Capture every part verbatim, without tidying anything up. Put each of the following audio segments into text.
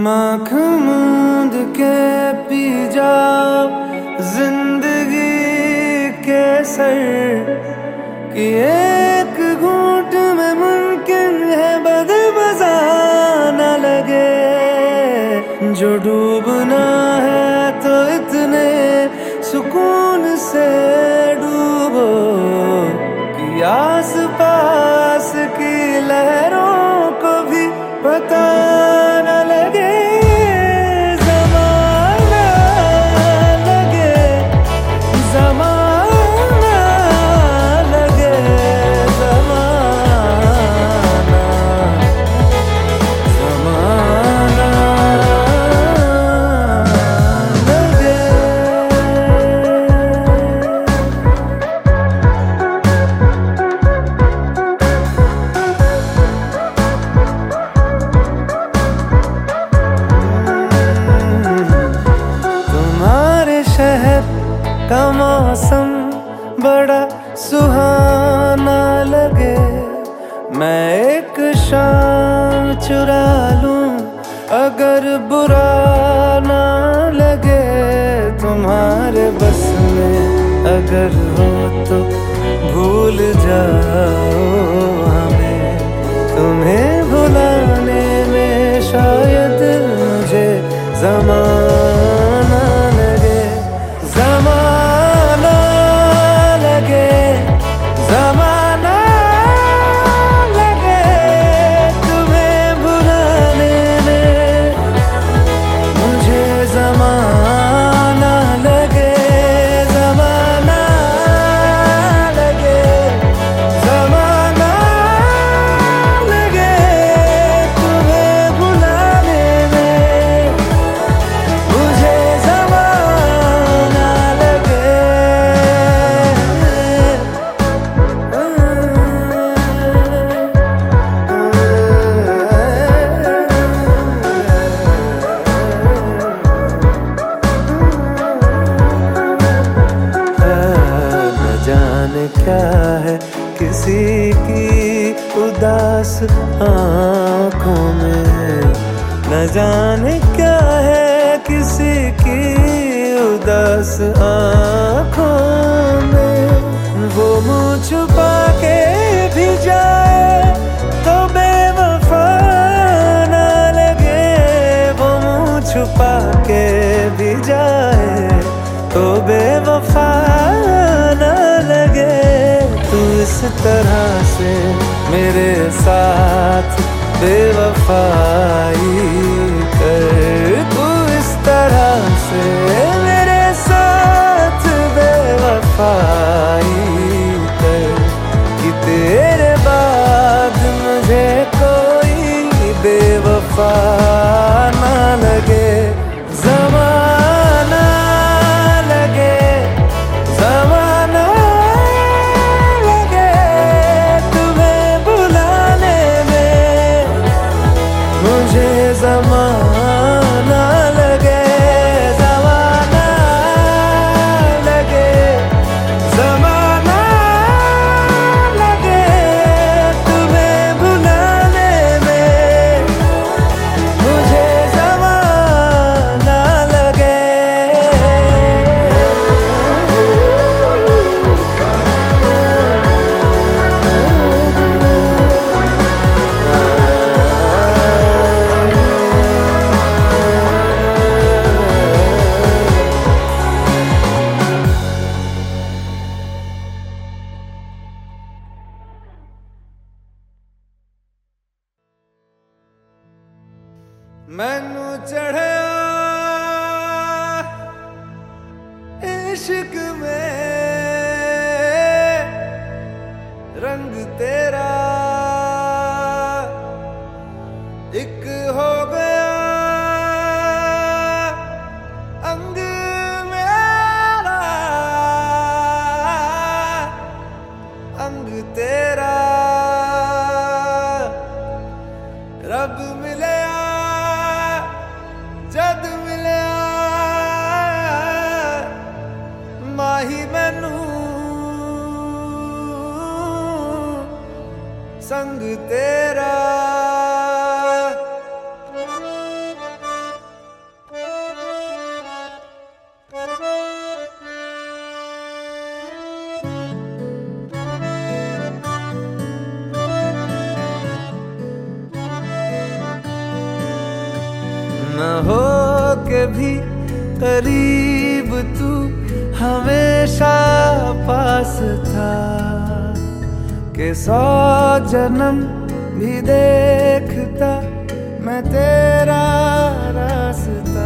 आँख मूंद के पी जाओ जिंदगी के सर कि एक घूंट में मुमकिन है बदमज़ा न लगे। जो डूबना है तो इतने सुकून से डूबो कि आस पास की लहरों को भी पता न लगे। ज़माना लगे, ज़माना लगे, ज़माना, ज़माना लगे। शहर का मौसम बड़ा सुहाना लगे। मैं एक शाम चुरा लूं अगर बुरा ना लगे। तुम्हारे बस में अगर हो तो भूल जाओ हमें। तुम्हें भुलाने में शायद मुझे ज़माना लगे। ज़माना लगे, ज़माना लगे, तुम्हें भुलाने में मुझे ज़माना लगे। ज़माना लगे, ज़माना लगे, तुम्हें भुलाने में मुझे क्या है किसी की उदास आँखों में। न जाने क्या है किसी की उदास आँखों में। वो मुँह छुपा के भी जाए तो बेवफा ना लगे। वो मुँह छुपा के भी जाए तो बेवफा ना लगे। तू इस तरह से मेरे साथ बेवफाई कर। तू इस तरह से मेरे साथ बेवफाई कर कि तेरे बाद मुझे कोई बेवफा ना लगे। ज़माना लगे, ज़माना लगे, तुम्हें भुलाने में मुझे ज़माना लगे। ज़माना लगे, ज़माना लगे, तुम्हें भुलाने में मुझे ज़माना लगे। मैनू चढ़या इश्क में रंग तेरा एक हो गया अंग मेरा। अंग तेरा रब मिले जद मिलिया माही मैनू संग तेरा। कभी करीब तू हमेशा पास था कि सौ जन्म भी देखता मैं तेरा रास्ता।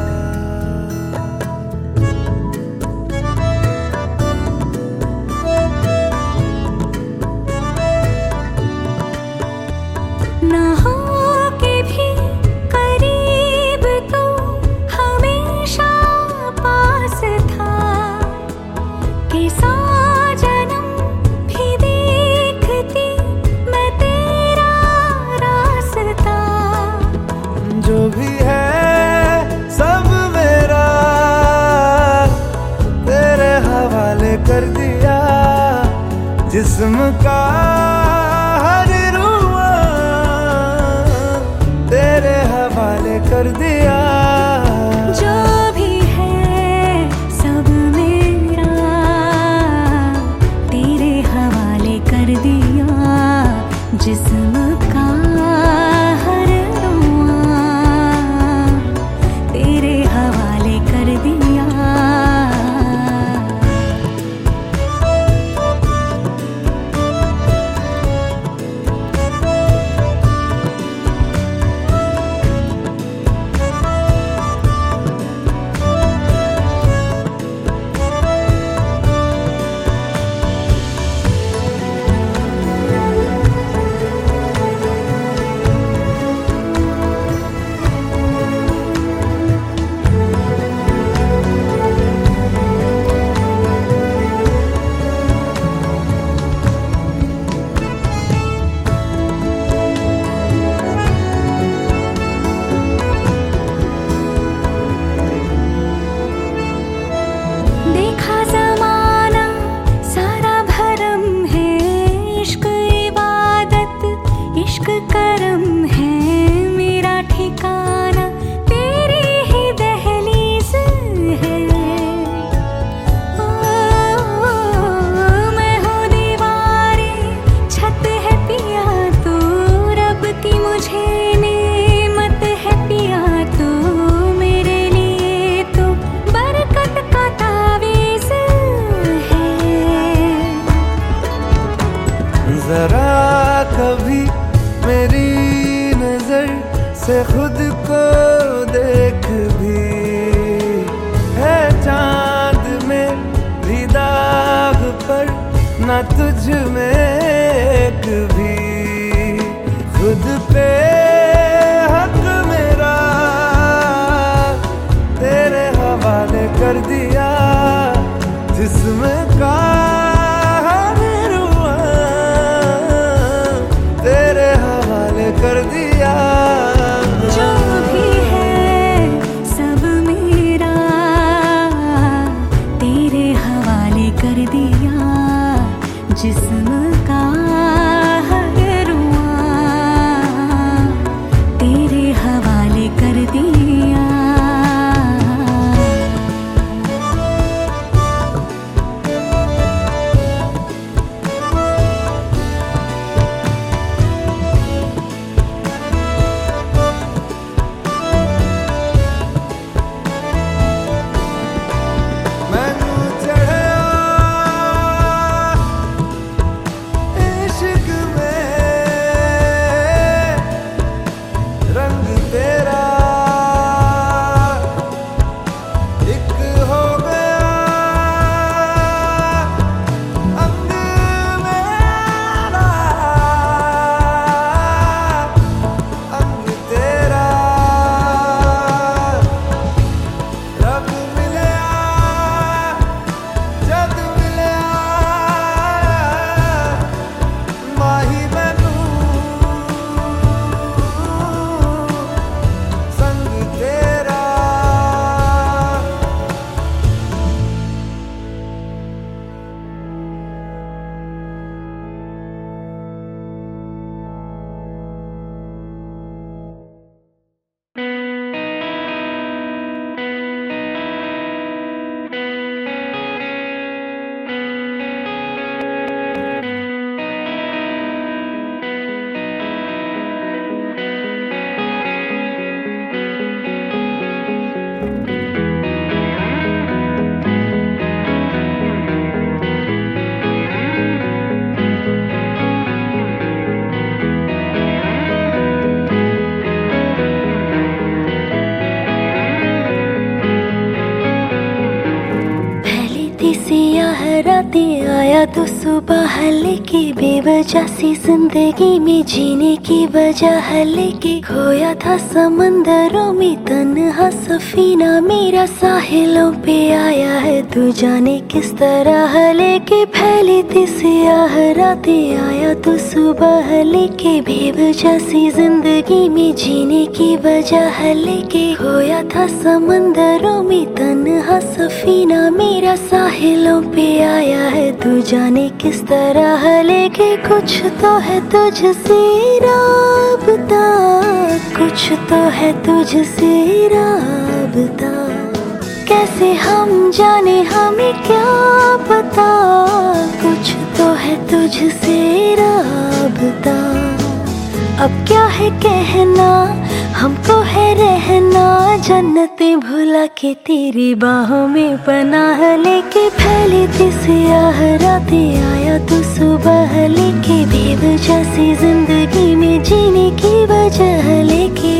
ना हो के भी करीब तो हमेशा पास था कि सौ जन्म भी देखती मैं तेरा रास्ता। जो भी है सब मेरा तेरे हवाले कर दिया, जिस्म का हर रुआ तेरे हवाले कर दिया। जो भी है सब मेरा तेरे हवाले कर दिया, जिस्म का हर रुआ तेरे हवाले कर दिया। देखा ज़माना सारा भरम है, इश्क इबादत इश्क करम है, मेरा ठिकाना तेरी ही दहलीज है। ओ, मैं हूँ दीवारें छत है पिया तो, रब की मुझे नेमत है पिया तो, मेरे लिए तो बरकत का तावीज़ है। जरा कभी मेरी नजर से खुद को देख भी, है चांद में भी दाग पर न तुझ में एक भी। खुद पे हक मेरा तेरे हवाले कर दिया, जिस्म का हर रुआ तेरे हवाले कर दिया। जो भी है सब मेरा तेरे हवाले कर दिया, जिस्म का रातें आया तो सुबह लेके बेवजह सी जिंदगी में जीने की वजह लेके खोया था समंदरों में तन्हा सफीना मेरा साहिलों पे आया है तू जाने किस तरह लेके फैली थी सियाह रातें आया तो सुबह लेके बेवजह सी जिंदगी में जीने की वजह लेके खोया था समंदरों में तन्हा सफीना मेरा साहिलों पे आया है तू जाने किस तरह लेके कुछ तो है तुझसे राबता कुछ तो है तुझसे राबता कैसे हम जाने हमें क्या पता कुछ तो है तुझसे राबता अब क्या है कहना हमको है रहना जन्नतें भुला के तेरी बाहों में पनाह लेके फैली थी सियाह रातें आया तो सुबह लेके बेवजह सी जिंदगी में जीने की वजह लेके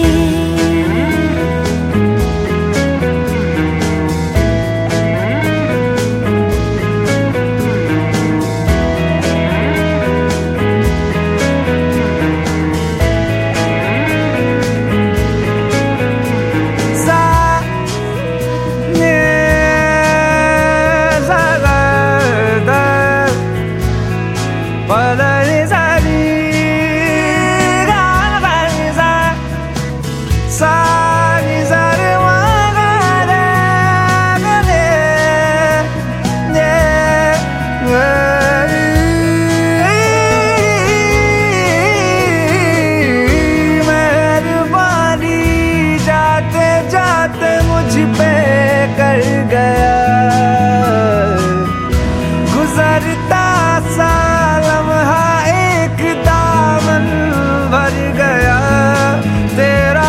गुजरता सा लम्हा एक दामन भर गया तेरा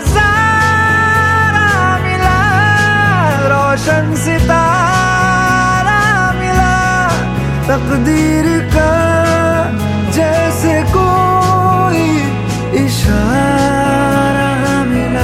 नजारा मिला रोशन सितारा मिला तकदीर का जैसे कोई इशारा मिला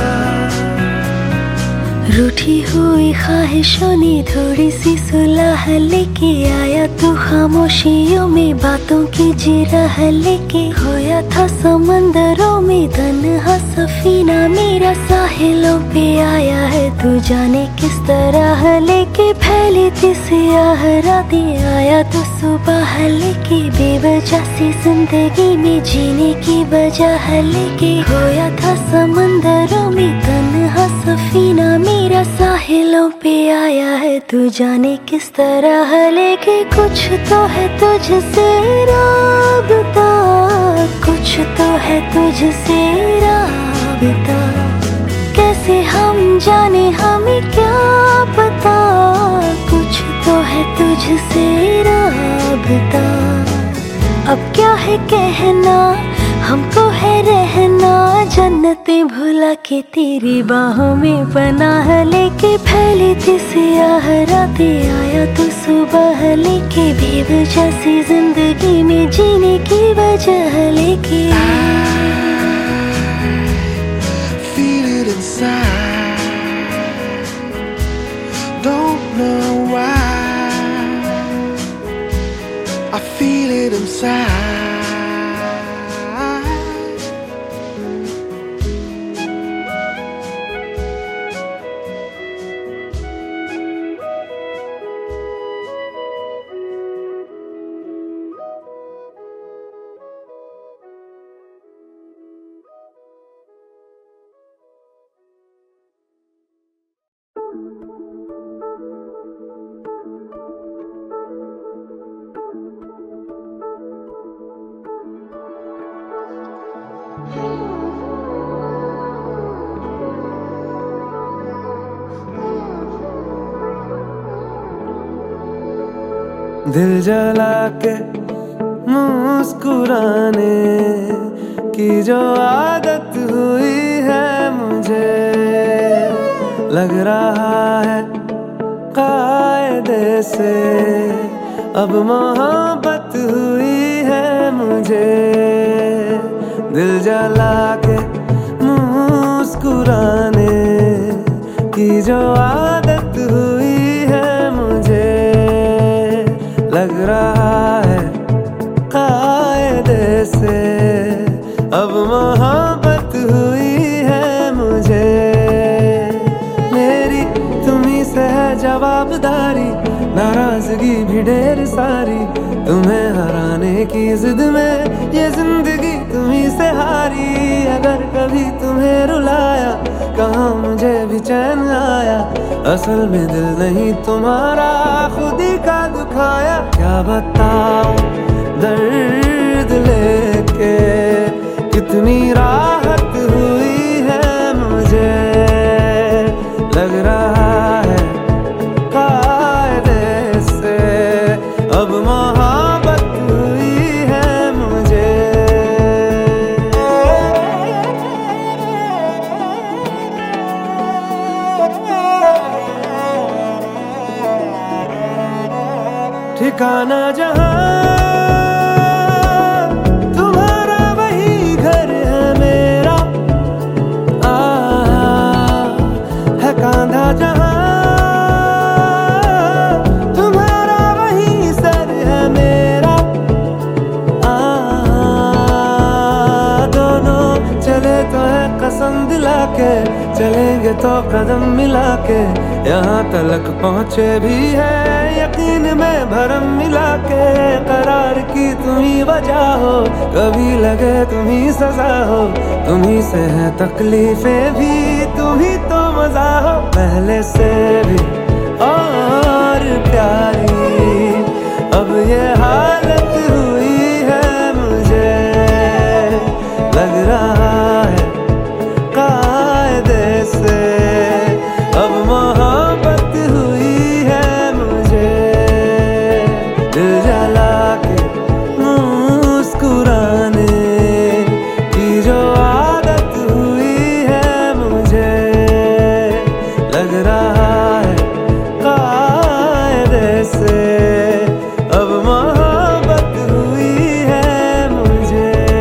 रूठी हुई ख्वाहिशों ने थोड़ी सी सुलह लेके आया तू खामोशियों में बातों की जिरह लेके खोया था समंदरों में तन्हा सफीना मेरा साहिलों पे आया है तू जाने किस तरह लेके फैली थी सियाह रातें आया तो सुबह लेके बेवजह सी जिंदगी में जीने की वजह लेके खोया था समंदरों में तन्हा सफीना मेरा साहिलों पे आया है तू जाने किस तरह लेके कुछ तो है तुझसे राबता कुछ तो है तुझसे राबता कैसे हम जाने हमें क्या पता कुछ तो है तुझसे राबता अब क्या है कहना हमको है रहना जन्नतें भुला के तेरी बाहों में पनाह लेके फैली थी सियाह रातें आया तो सुबह लेके बेवजह सी जिंदगी में जीने की वजह लेके Feel it inside, don't know why. I feel it inside. दिल जला के मुस्कुराने की जो आदत हुई है मुझे लग रहा है कायदे से अब मोहब्बत हुई है मुझे दिल जला के मुस्कुराने की जो आदत हुई है मुझे यारी, नाराजगी भी ढेर सारी, तुम्हें हराने की जिद में ये जिंदगी तुम्ही से हारी। अगर कभी तुम्हें रुलाया, कहाँ मुझे भी चैन आया, असल में दिल नहीं तुम्हारा, खुद ही का दुखाया। क्या बताऊं दर्द लेके कितनी राहत हुई है मुझे, लग रहा है कायदे से अब मोहब्बत हुई है मुझे। ठिकाना जहां तुम्हारा वही घर है मेरा, आ है कांधा जहां तुम्हारा वही सर है मेरा। आ दोनों चले तो है कसम दिला के, चलेंगे तो कदम मिला के, यहाँ तलक पहुँचे भी है यकीन में भरम मिला के। करार की तुम्ही वजह हो, कभी लगे तुम्ही सजा हो, तुम्ही से है तकलीफें भी, तुम्ही तो मजा हो। पहले से भी और प्यारी अब ये हालत हुई है मुझे, लग रहा है कायदे से अब मोहब्बत हुई है मुझे। दिल जला के मुस्कुराने की जो आदत हुई है मुझे, लग रहा है कायदे से अब मोहब्बत हुई है मुझे।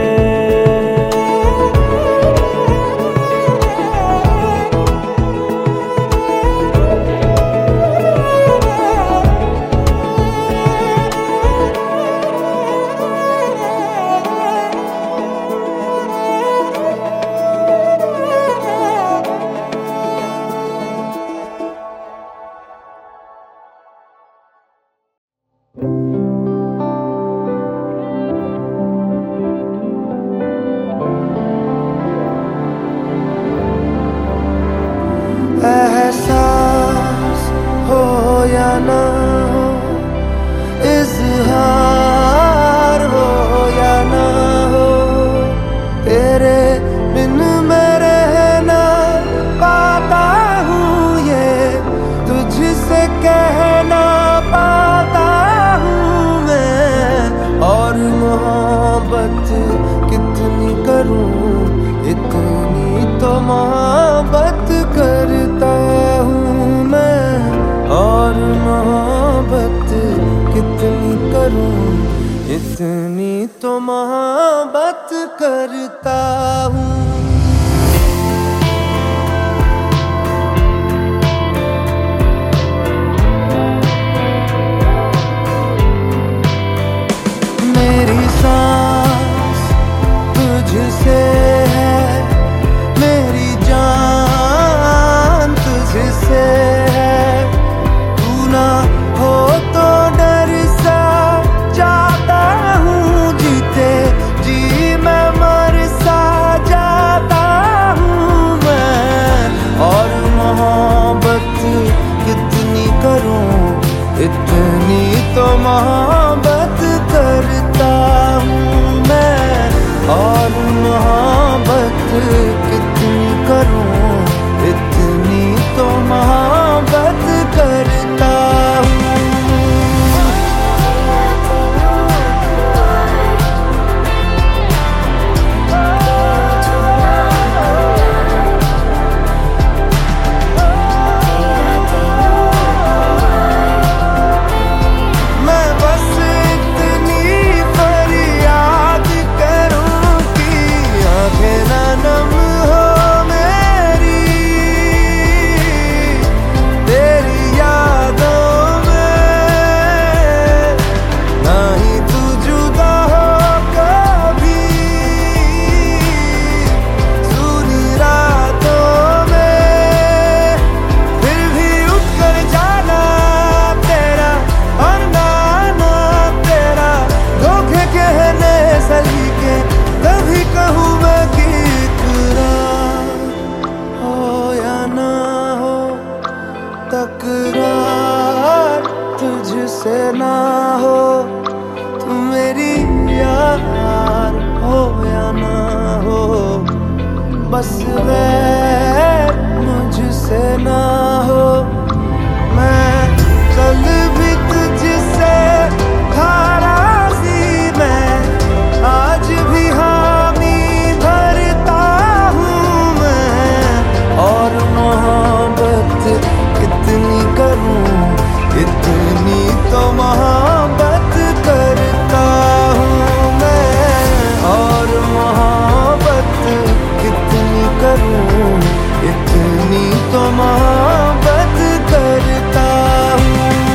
एहसास हो या ना हो, इज़हार हो या ना हो, तेरे बिन मैं रहना पाता हूँ, ये तुझसे कहना पाता हूँ मैं। और मोहब्बत कितनी करूँ, इतनी तो मोहब्बत करता हूँ मैं। और मोहब्बत कितनी करूँ, इतनी तो मोहब्बत करता हूँ। मेरी सांस तुझसे है, मेरी जान तुझसे है, तू ना हो तो डर सा जाता हूँ, जीते जी मैं मर सा जाता हूँ मैं। और मोहब्बत कितनी करूँ, इतनी तो मोहब्बत करता हूँ मैं। और मोहब्बत कितनी करूँ, इतनी तो मोहब्बत करता हूँ। मैं बस इतनी मुझसे ना हो, तू मेरी यार हो या ना हो, बस गैर मुझसे ना हो। मैं कल भी तुझसे था राज़ी, मैं आज भी हामी भरता हूँ मैं। और मोहब्बत कितनी करूँ, इतनी तो मोहब्बत करता हूँ मैं। और मोहब्बत कितनी करूँ, इतनी तो मोहब्बत करता हूँ।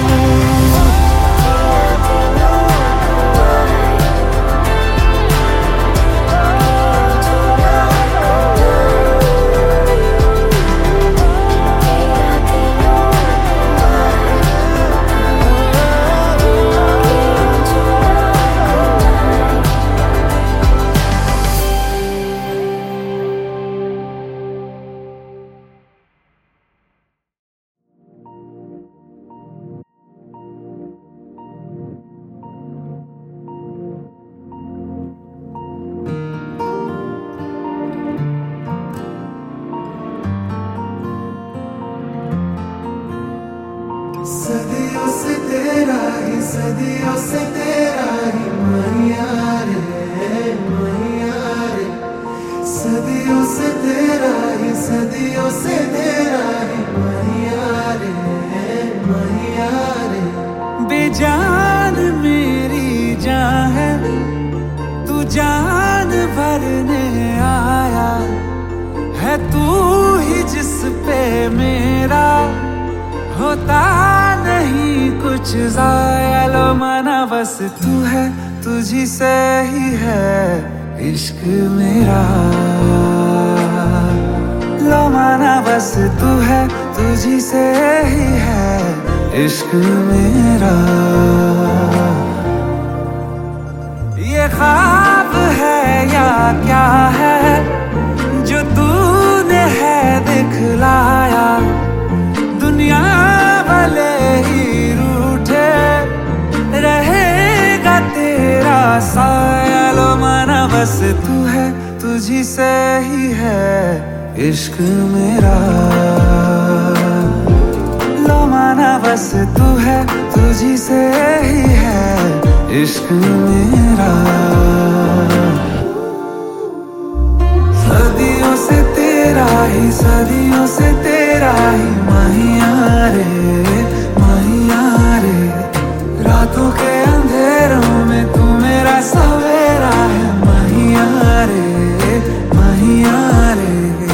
सदियों से तेरा ही, सदियों से तेरा ही मैया रे, मैया रे। सदियों से तेरा ही, सदियों से तेरा ही मैया रे, मैया रे। बेजान मेरी जान है, तू जान भरने आया है, तू ही जिस पे मेरा होता नहीं कुछ ज़ाया। लो माना बस तू है, तुझी से ही है इश्क मेरा। लो माना बस तू है, तुझी से ही है इश्क मेरा। ये ख्वाब है या क्या है जो तूने है दिखलाया। दुनिया भले ही रूठे, रहेगा तेरा साया। लो माना बस तू है, तुझी से ही है इश्क मेरा। लो माना बस तू है, तुझी से ही है इश्क मेरा। सदियों से तेरा ही, सदियों से तेरा ही मैया रे, मैया रे। रातों के अंधेरों में तू मेरा सवेरा है मैया रे, मैया रे।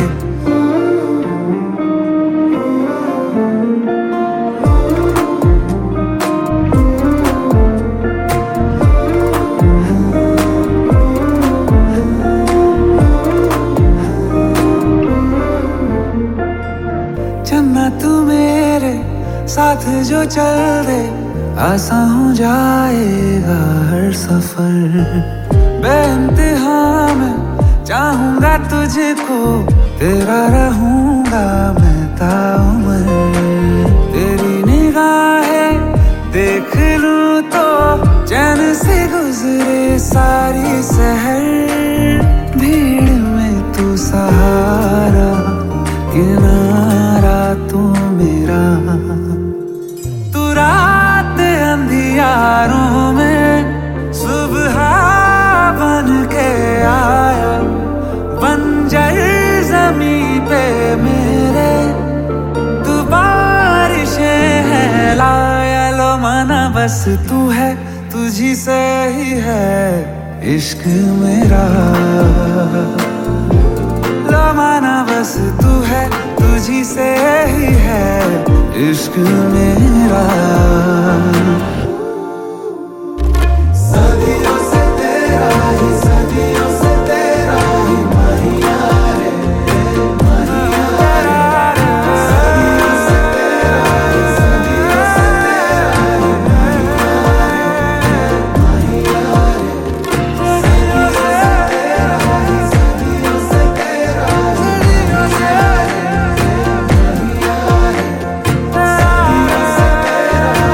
साथ जो चल दे, आसान हो जाएगा हर सफर। बेइंतहा मैं चाहूंगा तुझको, तेरा रहूंगा मैं ताउम्र। तेरी निगाहें देख लूं तो चैन से गुजरे सारी सहर। भीड़ में तू सहारा, किनारा तू मेरा। तू रात अंधियारों में सुबह बन के आया। बंजर जमी पे मेरे तू बारिशें है लाया। लो माना बस तू है, तुझी से ही है इश्क मेरा। लो माना बस तू है, तुझी से ही है इश्क मेरा। सदियों से तेरा ही, सदियों से तेरा ही मैया रे, मैया रे। सदियों से तेरा ही, सदियों से तेरा ही मैया रे, मैया रे। सदियों से तेरा ही, सदियों से तेरा ही मैया रे, मैया रे। सदियों से तेरा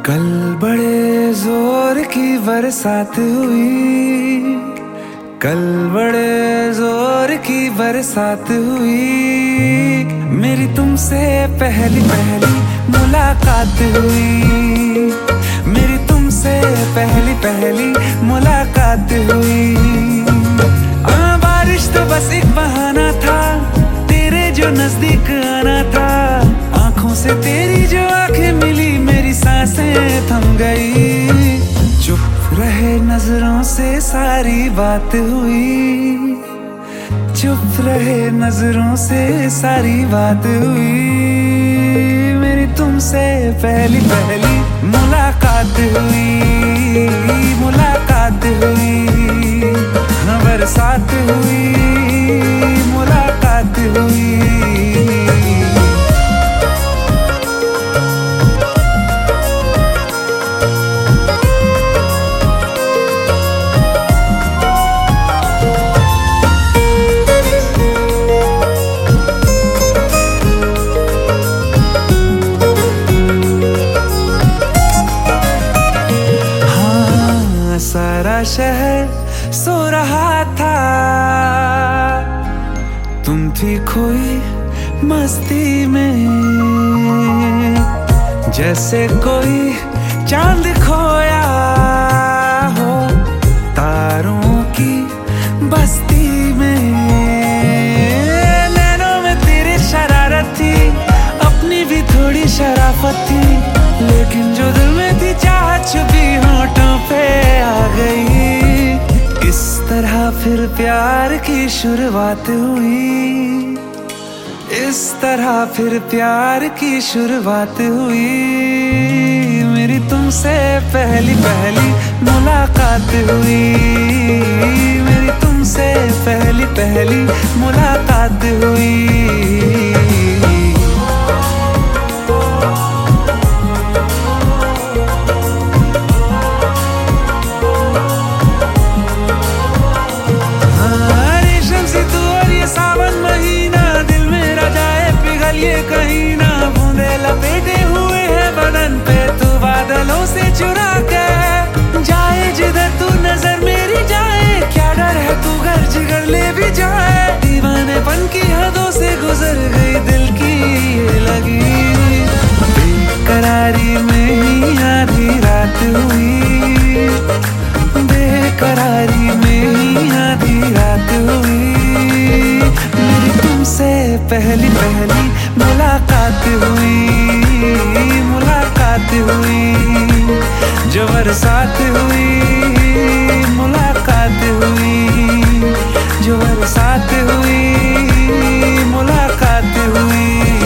कल बड़े जोर की बरसात हुई, कल बड़े जोर की बरसात हुई, मेरी तुमसे पहली पहली मुलाकात हुई, मेरी तुमसे पहली पहली मुलाकात हुई। आ, बारिश तो बस एक बहाना था, तेरे जो नजदीक आना था, आंखों से तेरी जो आंखें मिली, मेरी सांसें थम गई। चुप रहे नजरों से सारी बात हुई, चुप रहे नजरों से सारी बात हुई, मेरी तुमसे पहली पहली मुलाकात हुई, मुलाकात हुई, हाँ बरसात हुई, मुलाकात हुई। सारा शहर सो रहा था, तुम थी खोई मस्ती में, जैसे कोई चांद खोया हो तारों की बस्ती में। नैनों में तेरे शरारत थी, अपनी भी थोड़ी शराफत थी, लेकिन जो दिल में थी चाहत छुपी होठों पे आ गई। इस तरह फिर प्यार की शुरुआत हुई, इस तरह फिर प्यार की शुरुआत हुई, मेरी तुमसे पहली पहली मुलाकात हुई, मेरी तुमसे पहली पहली मुलाकात हुई। ये कहीं ना बूंदे लपेटे हुए हैं बदन पे, तू बादलों से चुरा के जाए जिधर तू नजर मेरी जाए, क्या डर है तू घर जिगर ले भी जाए। दीवानेपन की हदों से गुजर गई दिल की ये लगी, बेकरारी में ही आधी रात हुई, बेकरारी में ही आधी रात हुई, मेरी तुमसे पहली पहली मुलाकात हुई, मुलाकात हुई, जो बरसात हुई, मुलाकात हुई, जो बरसात हुई, मुलाकात हुई।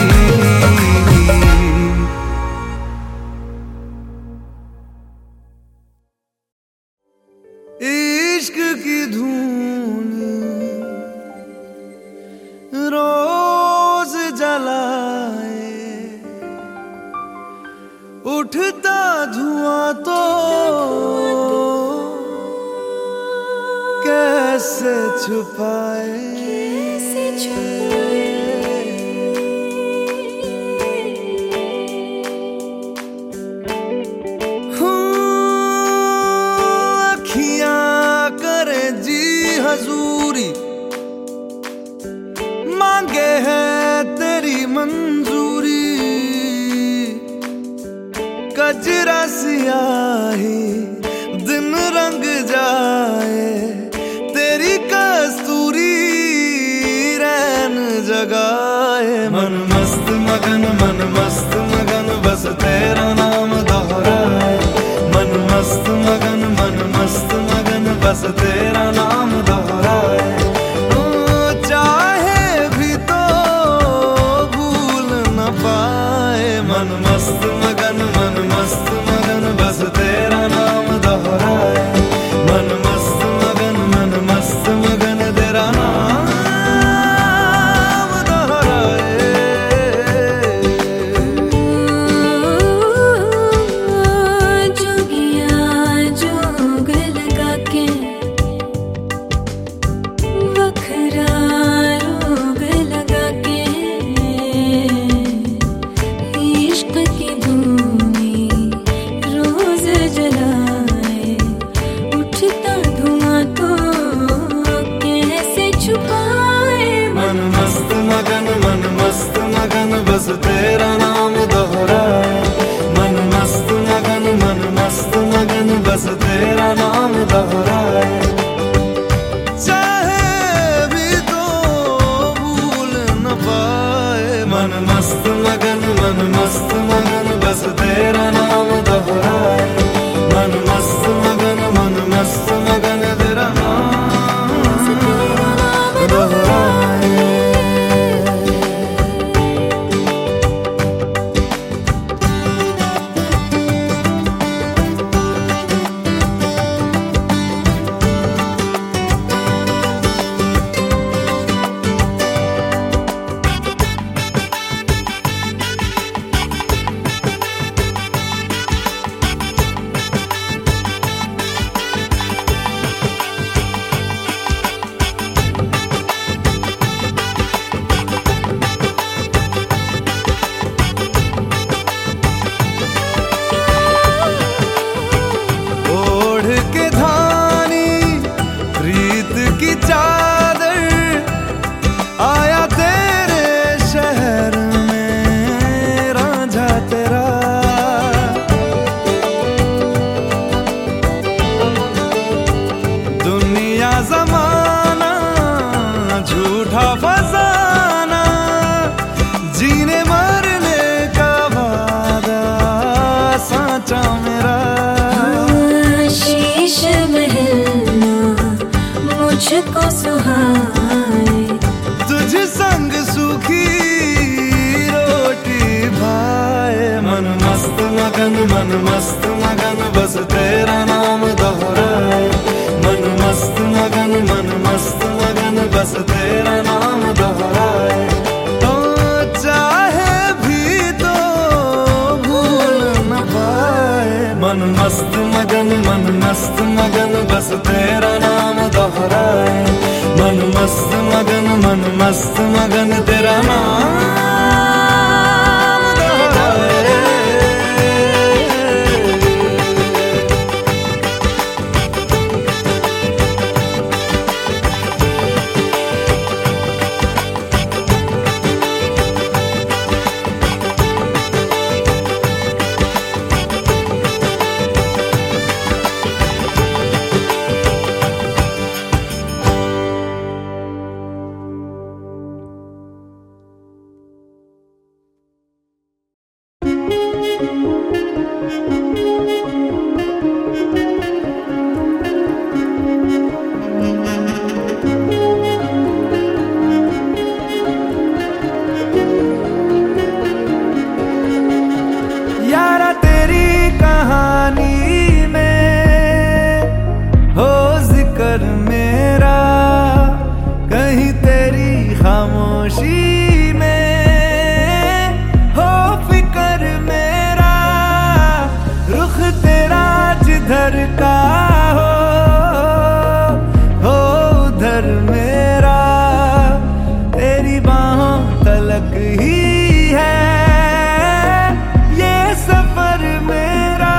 इश्क की धून रोज जलाए, उठता धुआं तो कैसे छुपाए, कैसे छुपाए। अखियां करे जी हजूरी, मांगे है तेरी मंजूरी, कजरा सियाही दिन रंग जाए, तेरी कस्तूरी रैन जगाए। मन मस्त मगन, मन मस्त मगन, बस तेरा नाम दोहराए, मन मस्त मगन, मन मस्त मगन, बस तेरा नाम दोहराए। मन मस्त मगन, मन मस्त मगन, बस तेरा नाम दोहराए, मन मस्त मगन, मन मस्त मगन, तेरा नाम दोहराए। बस तेरा नाम दोहराए। मन मस्त मगन मन मस्त मगन बस तेरा नाम दोहराए। चाहे भी तो भूल न पाए। मन मस्त मगन मन मस्त मगन बस तेरा नाम दोहराए। मन मस्त मगन मन मस्त मगन तेरा नाम दोहराए। ज़माना झूठा फसाना जीने मरने का वादा साचा मेरा। शीश महलना मुझको सुहाए। तुझ संग सूखी रोटी भाए। मन मस्त मगन मन मस्त मगन बस तेरा नाम दोहराए। मन मस्त मगन मन मस्त मगन बस तेरा नाम दोहराए। तो चाहे भी तो भूल न पाए। मन मस्त मगन मन मस्त मगन बस तेरा नाम दोहराए। मन मस्त मगन मन मस्त मगन तेरा नाम मेरा कहीं तेरी खामोशी में हो फिकर मेरा। रुख तेरा जिधर का हो हो उधर मेरा। तेरी बाहों तलक ही है ये सफर मेरा।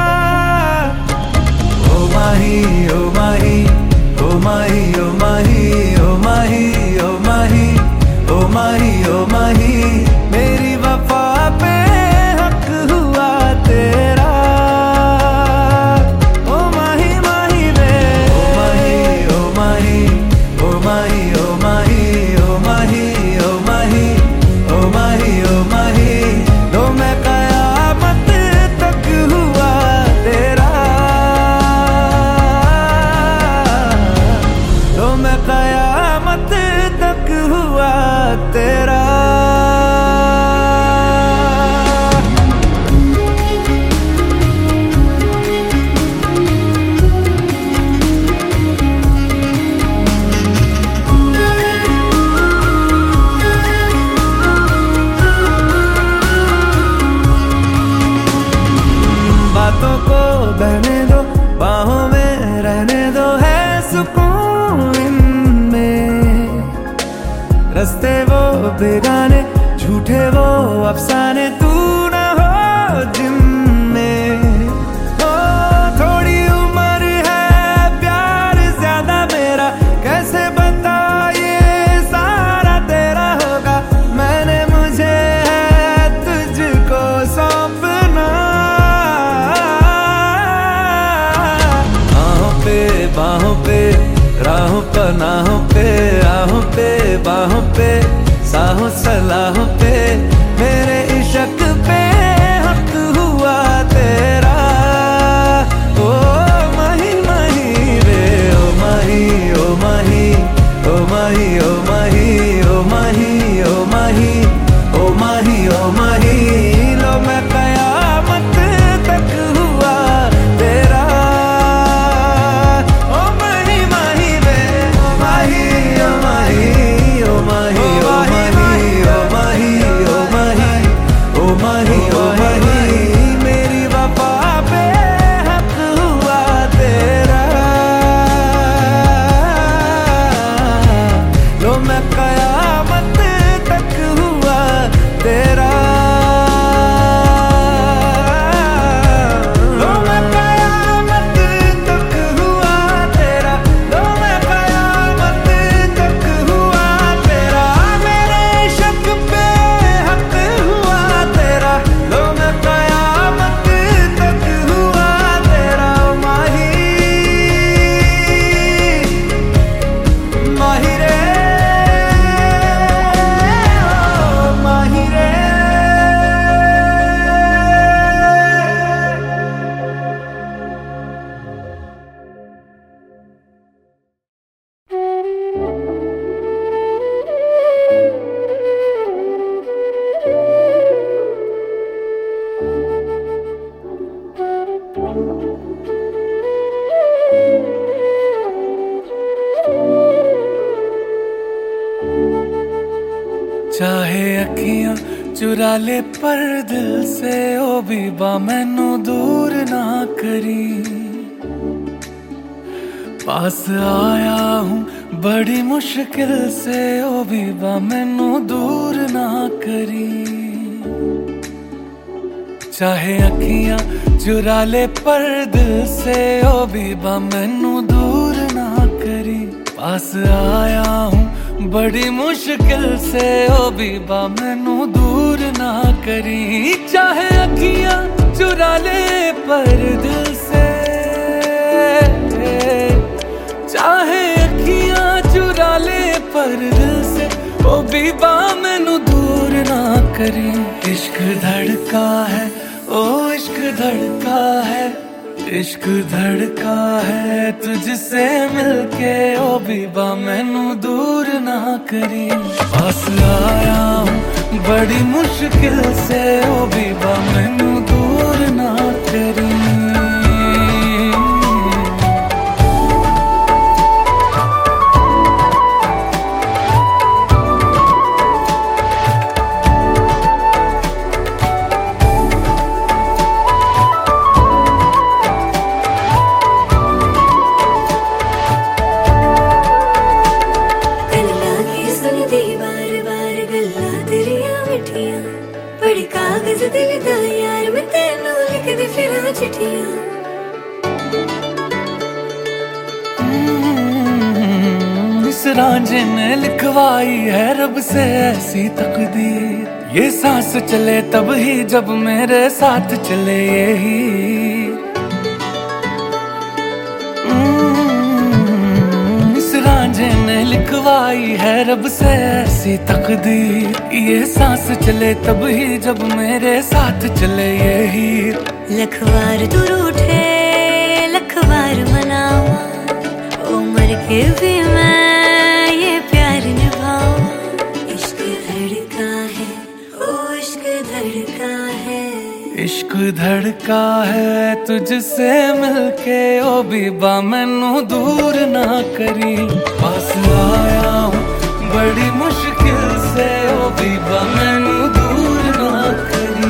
ओ माही ओ माही ओ माही ओ माही ओ माही ओ माही ओ माही ओ माही मेरी वफा पे हक हुआ तेरा। ओ माही माही वे ओ माही ओ माही ओ माही ओ माही ओ माही ओ माही ओ माही ओ माही तो मैं कयामत तक हुआ तेरा। तो मैं कयामत तक हुआ तेरा। बातों को बहने दो बाहों में रहने दो है सुकून इनमें। रस्ते वो बेगाने झूठे वो अफसाने तू न हो जिनमें। ओ थोड़ी उम्र है प्यार ज्यादा मेरा कैसे बता ये सारा तेरा होगा। मैंने मुझे है राहों पनाहों पे, आहों पे बाहों पे, साहों सलाहों पे, मेरे इश्क पे हक हुआ तेरा। ओ माही माही रे, ओ माही ओ माही ओ माही ओ माही ओ माही ओ माही ओ माही ओ माही, लो मैं कयामत तक हुआ तेरा। ओ माही माही रे, ओ माही ओ माही ओ माही ओ माही ओ माही ओ माही ओ माही ओ माही, मेरी वफा पे हक हुआ तेरा। लो मैं कयामत तक हुआ तेरा। लो मैं कयामत तक हुआ तेरा। लो मैं कयामत तक हुआ तेरा। मेरे इश्क पे हक हुआ तेरा। लो मैं कयामत तक हुआ तेरा। माही माही रे, ओ माही रे। चाहे अखियां चुरा ले पर दिल से, ओ बीबा मैनू दूर ना करी। पास आया हूँ बड़ी मुश्किल से, ओ बीबा मैनू दूर ना करी। चाहे अखियां चुरा ले पर दिल से, ओ बीबा मैनू दूर ना करी। पास आया हूँ बड़ी मुश्किल से, ओ बीबा मैनू दूर ना करी। चाहे अखियां चुरा ले पर दिल से, चाहे अखियां चुरा ले पर दिल से, ओ बीबा मैनू दूर ना करी। इश्क धड़का है, ओ इश्क धड़का है, इश्क धड़का है तुझसे मिलके, ओ बीबा मैनू दूर ना करी। पास आया हूँ बड़ी मुश्किल से, ओ बीबा मैनू दूर ना करी। बड़ी कागज दिल दा यार, मैं तेनू लिख दी फिर चिट्ठियां। इस रांझे ने लिखवाई है रब से ऐसी तकदीर, ये सांस चले तब ही जब मेरे साथ चले यही। रांझे ने लिखवाई है रब से ऐसी तकदीर, ये सांस चले तब ही जब मेरे साथ चले यही। लखवार तू रूठे लखवार मनावा, ओ मर के भी मैं ये प्यार निभाऊं। इश्क धड़का है, ओ इश्क धड़का है, इश्क धड़का है तुझसे मिलके, ओ बीबा मैनू दूर ना करी। पास आया हूँ बड़ी मुश्किल से, ओ बीबा मैनू दूर ना करी।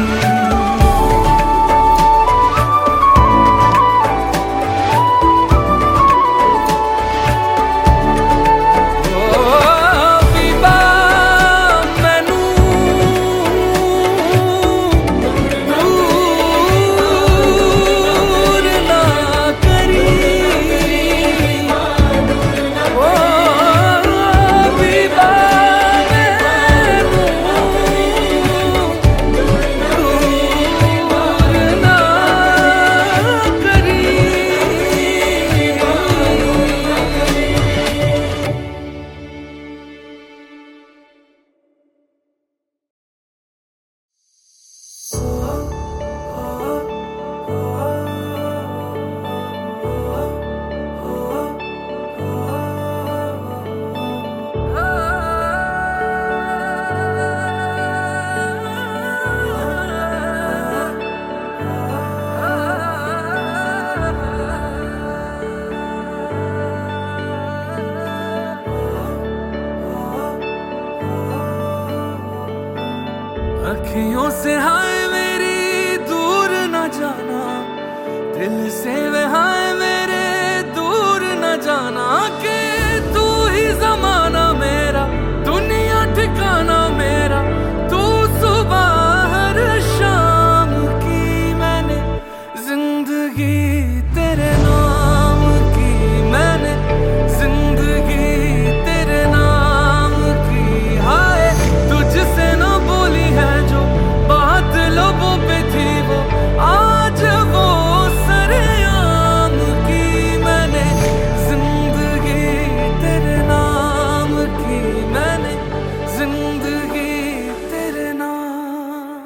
अखियों से हाय मेरी दूर न जाना, दिल से वे हाय मेरे दूर न जाना, कि तू ही जमाना मेरा, दुनिया ठिकाना मेरा, तू सुबह हर शाम की, मैंने जिंदगी तेरे नाम की, मैंने जिंदगी तेरे नाम की। हाय तुझसे न बोली है जो बात लोगों पे थी, वो आज वो सरेआम की, मैंने जिंदगी तेरे नाम की, मैंने जिंदगी तेरे नाम।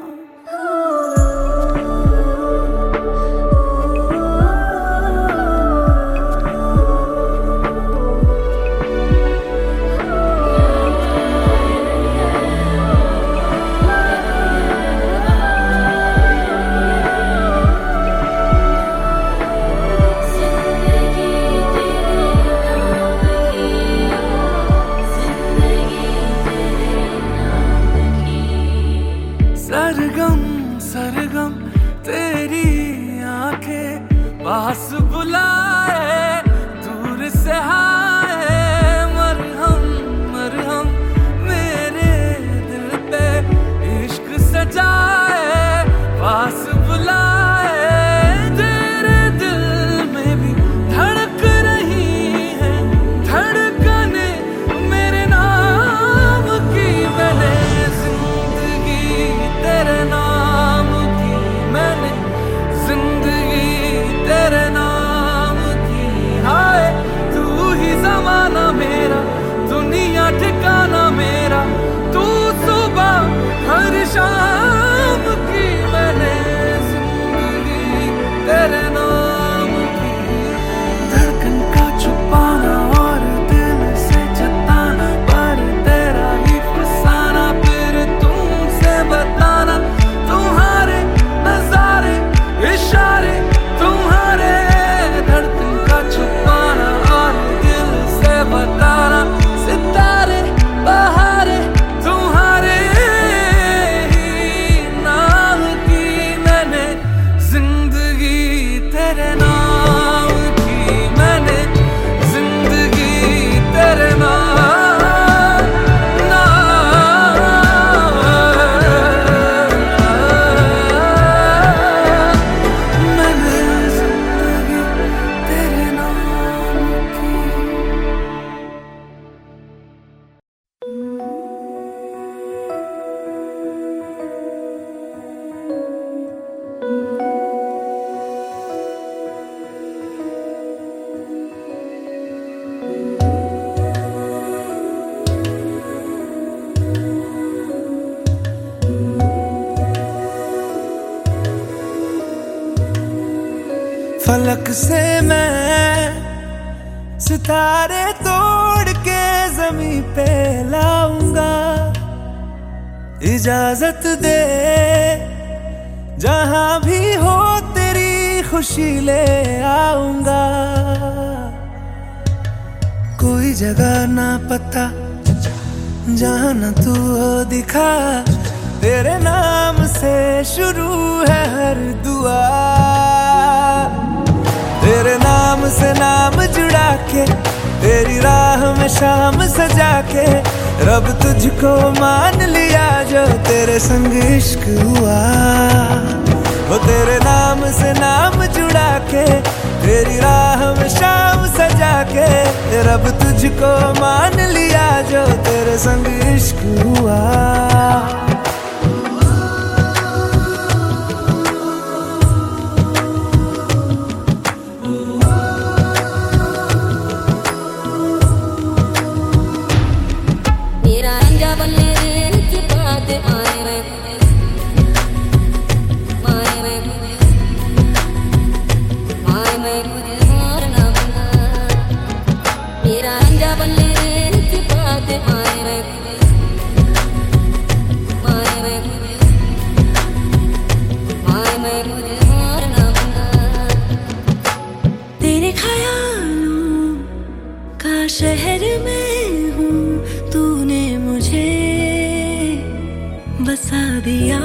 सरगम सरगम तेरी आंखें पास बुलाए, दूर से हाय मरहम मरहम मेरे दिल पे इश्क सजाए, पास बुलाए, तेरे दिल में भी धड़क रही है धड़कने मेरे नाम की, मैंने जिंदगी तेरे नाम की, मैंने जिंदगी तेरे नाम की। हाय तू ही जमाना मेरा, दुनिया ठिकाना मेरा, तू सुबह हर शाम की, मैंने जिंदगी तेरे नाम की। धड़कन का छुपाना और दिल से जताना, पर तेरा ही फसाना, फिर तुमसे बताना, तुम्हारे नजारे इशारे तुम्हारे। धड़कन का छुपाना और दिल से बताना, सितारे बहारे तुम्हारे ही नाम की, मैंने जिंदगी तेरे नाम की, मैंने जिंदगी तेरे नाम नाम, मैंने जिंदगी तेरे नाम की। फलक से मैं सितारे तोड़ के जमीन पे लाऊंगा, इजाजत दे जहां भी हो तेरी खुशी ले आऊंगा। कोई जगह ना पता जहां न तू हो दिखा, तेरे नाम से शुरू है हर दुआ, तेरे नाम से नाम जुड़ा के, तेरी राह में शाम सजा के, रब तुझको मान लिया जो तेरे संग इश्क हुआ। वो तेरे नाम से नाम जुड़ा के, तेरी राह में शाम सजा के, रब तुझको मान लिया जो तेरे संग इश्क हुआ। में मुझे हारना पड़ा। तेरे ख्यालों का शहर में हूँ, तूने मुझे बसा दिया।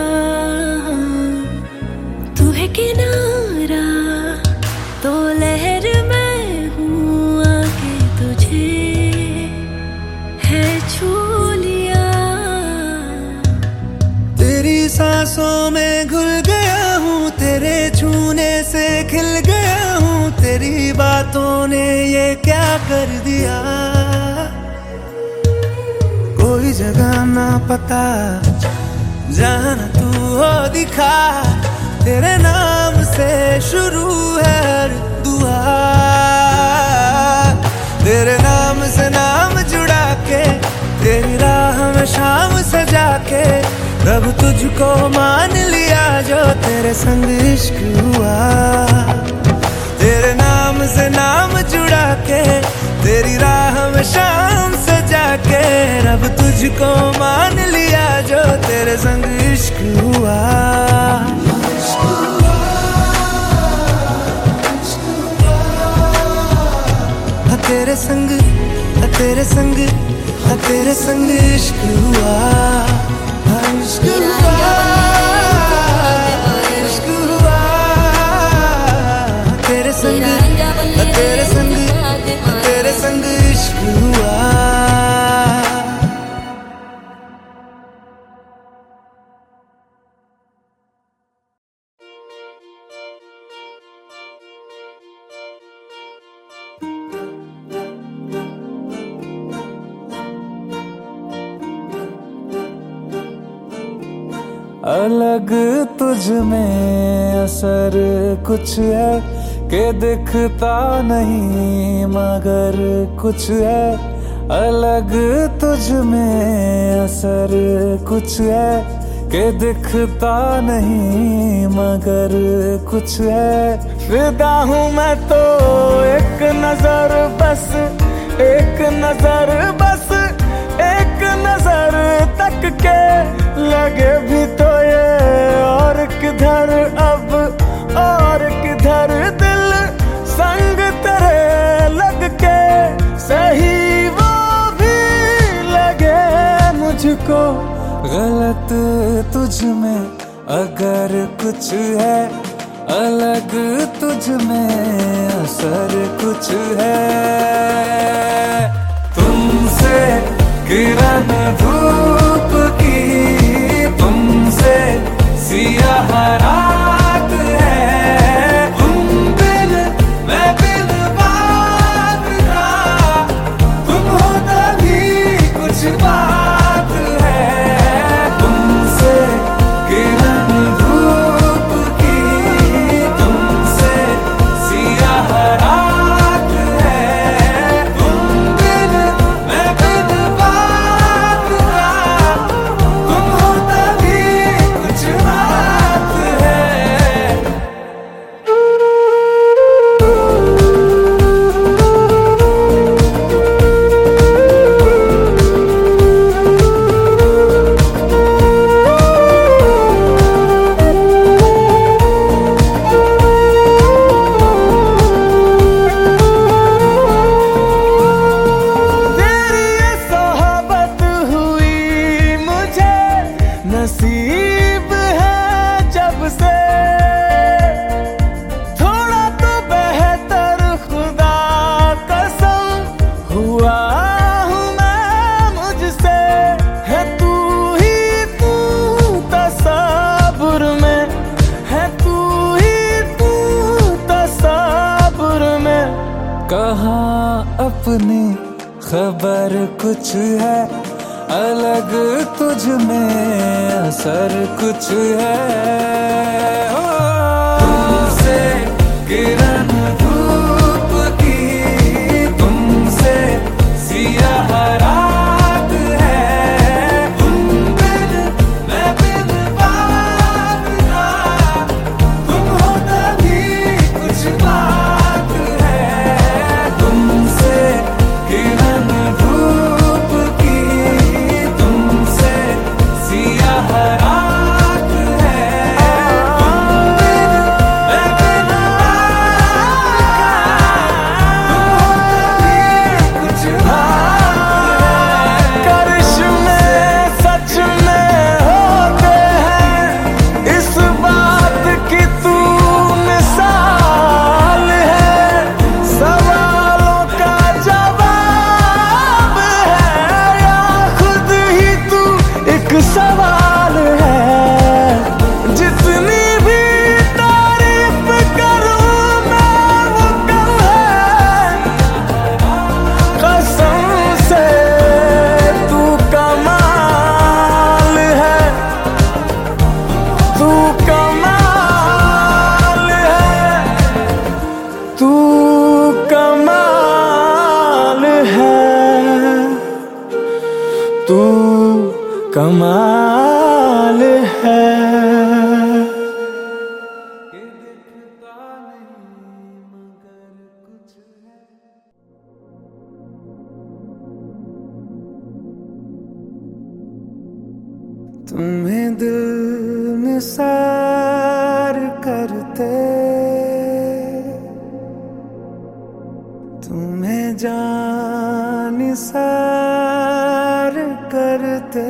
तू है किनारा तो लहर में हूँ, आके तुझे है छू लिया। तेरी सांसों में घुल गया हूँ, तेरे छूने से खिल गया हूँ। तेरी बातों ने ये क्या कर दिया। कोई जगह ना पता, जाना तू हो दिखा। तेरे नाम से शुरू है हर दुआ। तेरे नाम से नाम जुड़ा के, तेरी राह में शाम सजा के, रब तुझको मान लिया जो तेरे संग इश्क हुआ। तेरे नाम से नाम जुड़ा के, तेरी राह में शाम सजा के, रब तुझको मान लिया जो तेरे संग इश्क हुआ। हाँ तेरे संग, हाँ तेरे संग, हाँ तेरे संग इश्क हुआ। हाँ इश्क हुआ, इश्क हुआ। हाँ तेरे संग, हाँ तेरे संग, हाँ तेरे संग इश्क हुआ। अलग तुझ में असर कुछ है कि दिखता नहीं मगर कुछ है। अलग तुझ में असर कुछ है कि दिखता नहीं मगर कुछ है। फिदा हूँ मैं तो एक नजर बस, एक नजर बस, एक नजर तक के लगे भी तो ये और किधर अब और किधर दिल संग तेरे लग के सही वो भी लगे मुझको। गलत तुझ में अगर कुछ है, अलग तुझ में असर कुछ है। तुमसे किरण धूप की, तुमसे सियाह रात है। तुम बिन मैं बिन बात का, तुम हो तभी कुछ बात है। तुमसे किरण धूप की, तुमसे सियाह रात है। तुम बिन मैं बिन बात का, तुम हो तभी कुछ बात है। तेरी ये सोहबत हुई मुझे नसीब है जब से। थोड़ा तो बेहतर खुदा कसम हुआ हूँ मैं मुझसे। है तू ही तू तसब्बुर में, है तू ही तू तसब्बुर में। कहाँ अपनी खबर कुछ है, अलग तुझ में असर कुछ है। ओ, तुमसे किरण धूप की, तुमसे सियाह रात है। तुम बिन मैं बिन बात का, तुम हो तभी कुछ बात है। तुमसे किरण धूप की, तुमसे सियाह रात है। कमाल है, तू कमाल है, तू कमाल है। तुम्हें दिल निसार करते, तुम्हें जान निसार करते,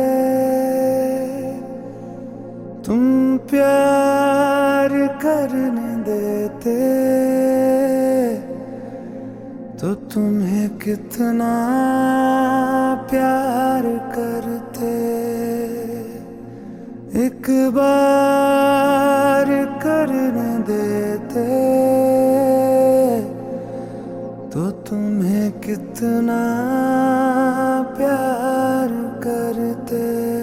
तुम प्यार करने देते तो तुम्हें कितना प्यार करते। एक बार करने देते तो तुम्हें कितना प्यार करते।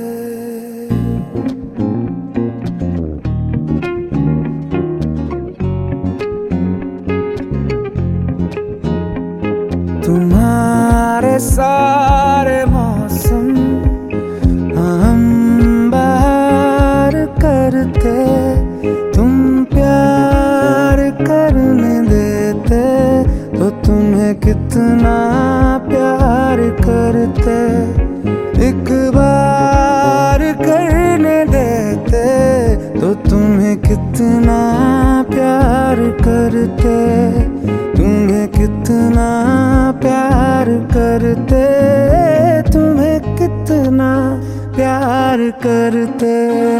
तुम्हारे सारे मौसम हम बहार करते, तुम प्यार करने देते तो तुम्हें कितना प्यार करते। एक बार करने देते तो तुम्हें कितना प्यार करते, तुम्हें कितना प्यार करते, तुम्हें कितना प्यार करते।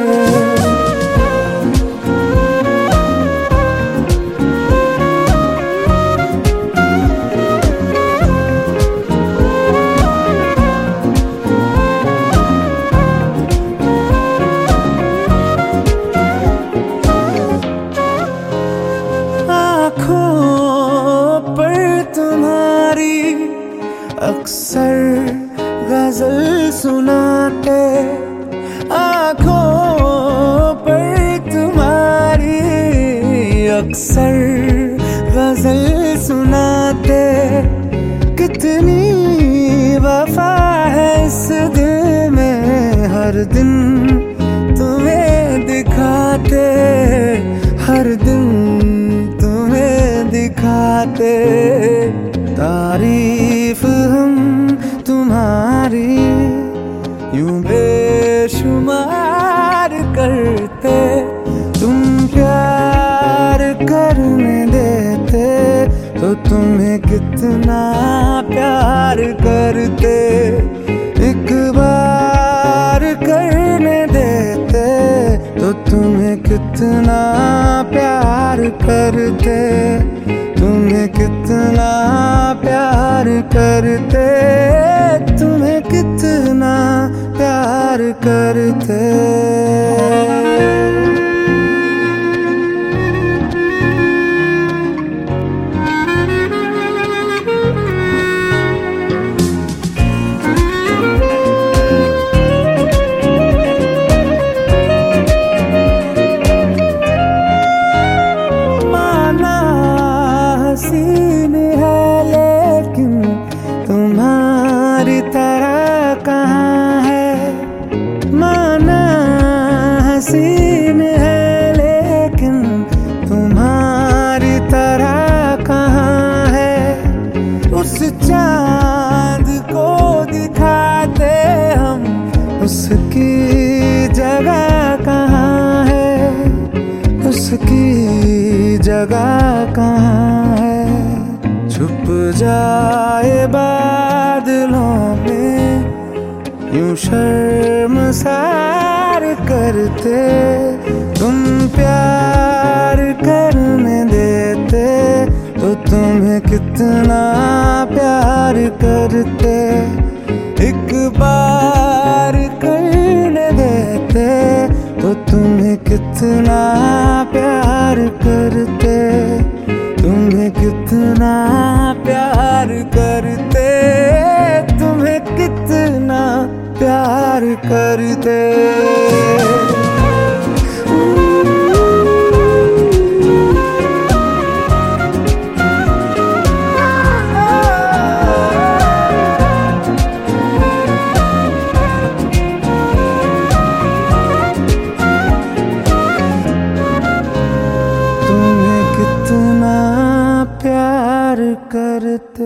अक्सर गजल सुनाते, आँखों पर तुम्हारी अक्सर गजल सुनाते। कितनी वफा है इस दिल में, हर दिन तुम्हें दिखाते, हर दिन तुम्हें दिखाते। तारीफ हम तुम्हारी यूं बेशुमार करते, तुम प्यार करने देते तो तुम्हें कितना प्यार करते। एक बार करने देते तो तुम्हें कितना प्यार करते, तुम्हें कितना प्यार करते, तुम्हें कितना प्यार करते। हसीन है लेकिन तुम्हारी तरह कहाँ है, माना हसीन है लेकिन तुम्हारी तरह कहाँ है। उस चांद को दिखाते हम, उसकी जगह कहाँ है, उसकी जगह कहाँ है। छुप जाए बादलों में यूं शर्मसार करते, तुम प्यार करने देते तो तुम्हें कितना प्यार करते। एक बार करने देते तो तुम्हें कितना प्यार करते, तुम्हें कितना प्यार करते, तुम्हें कितना प्यार करते। प्यार करते।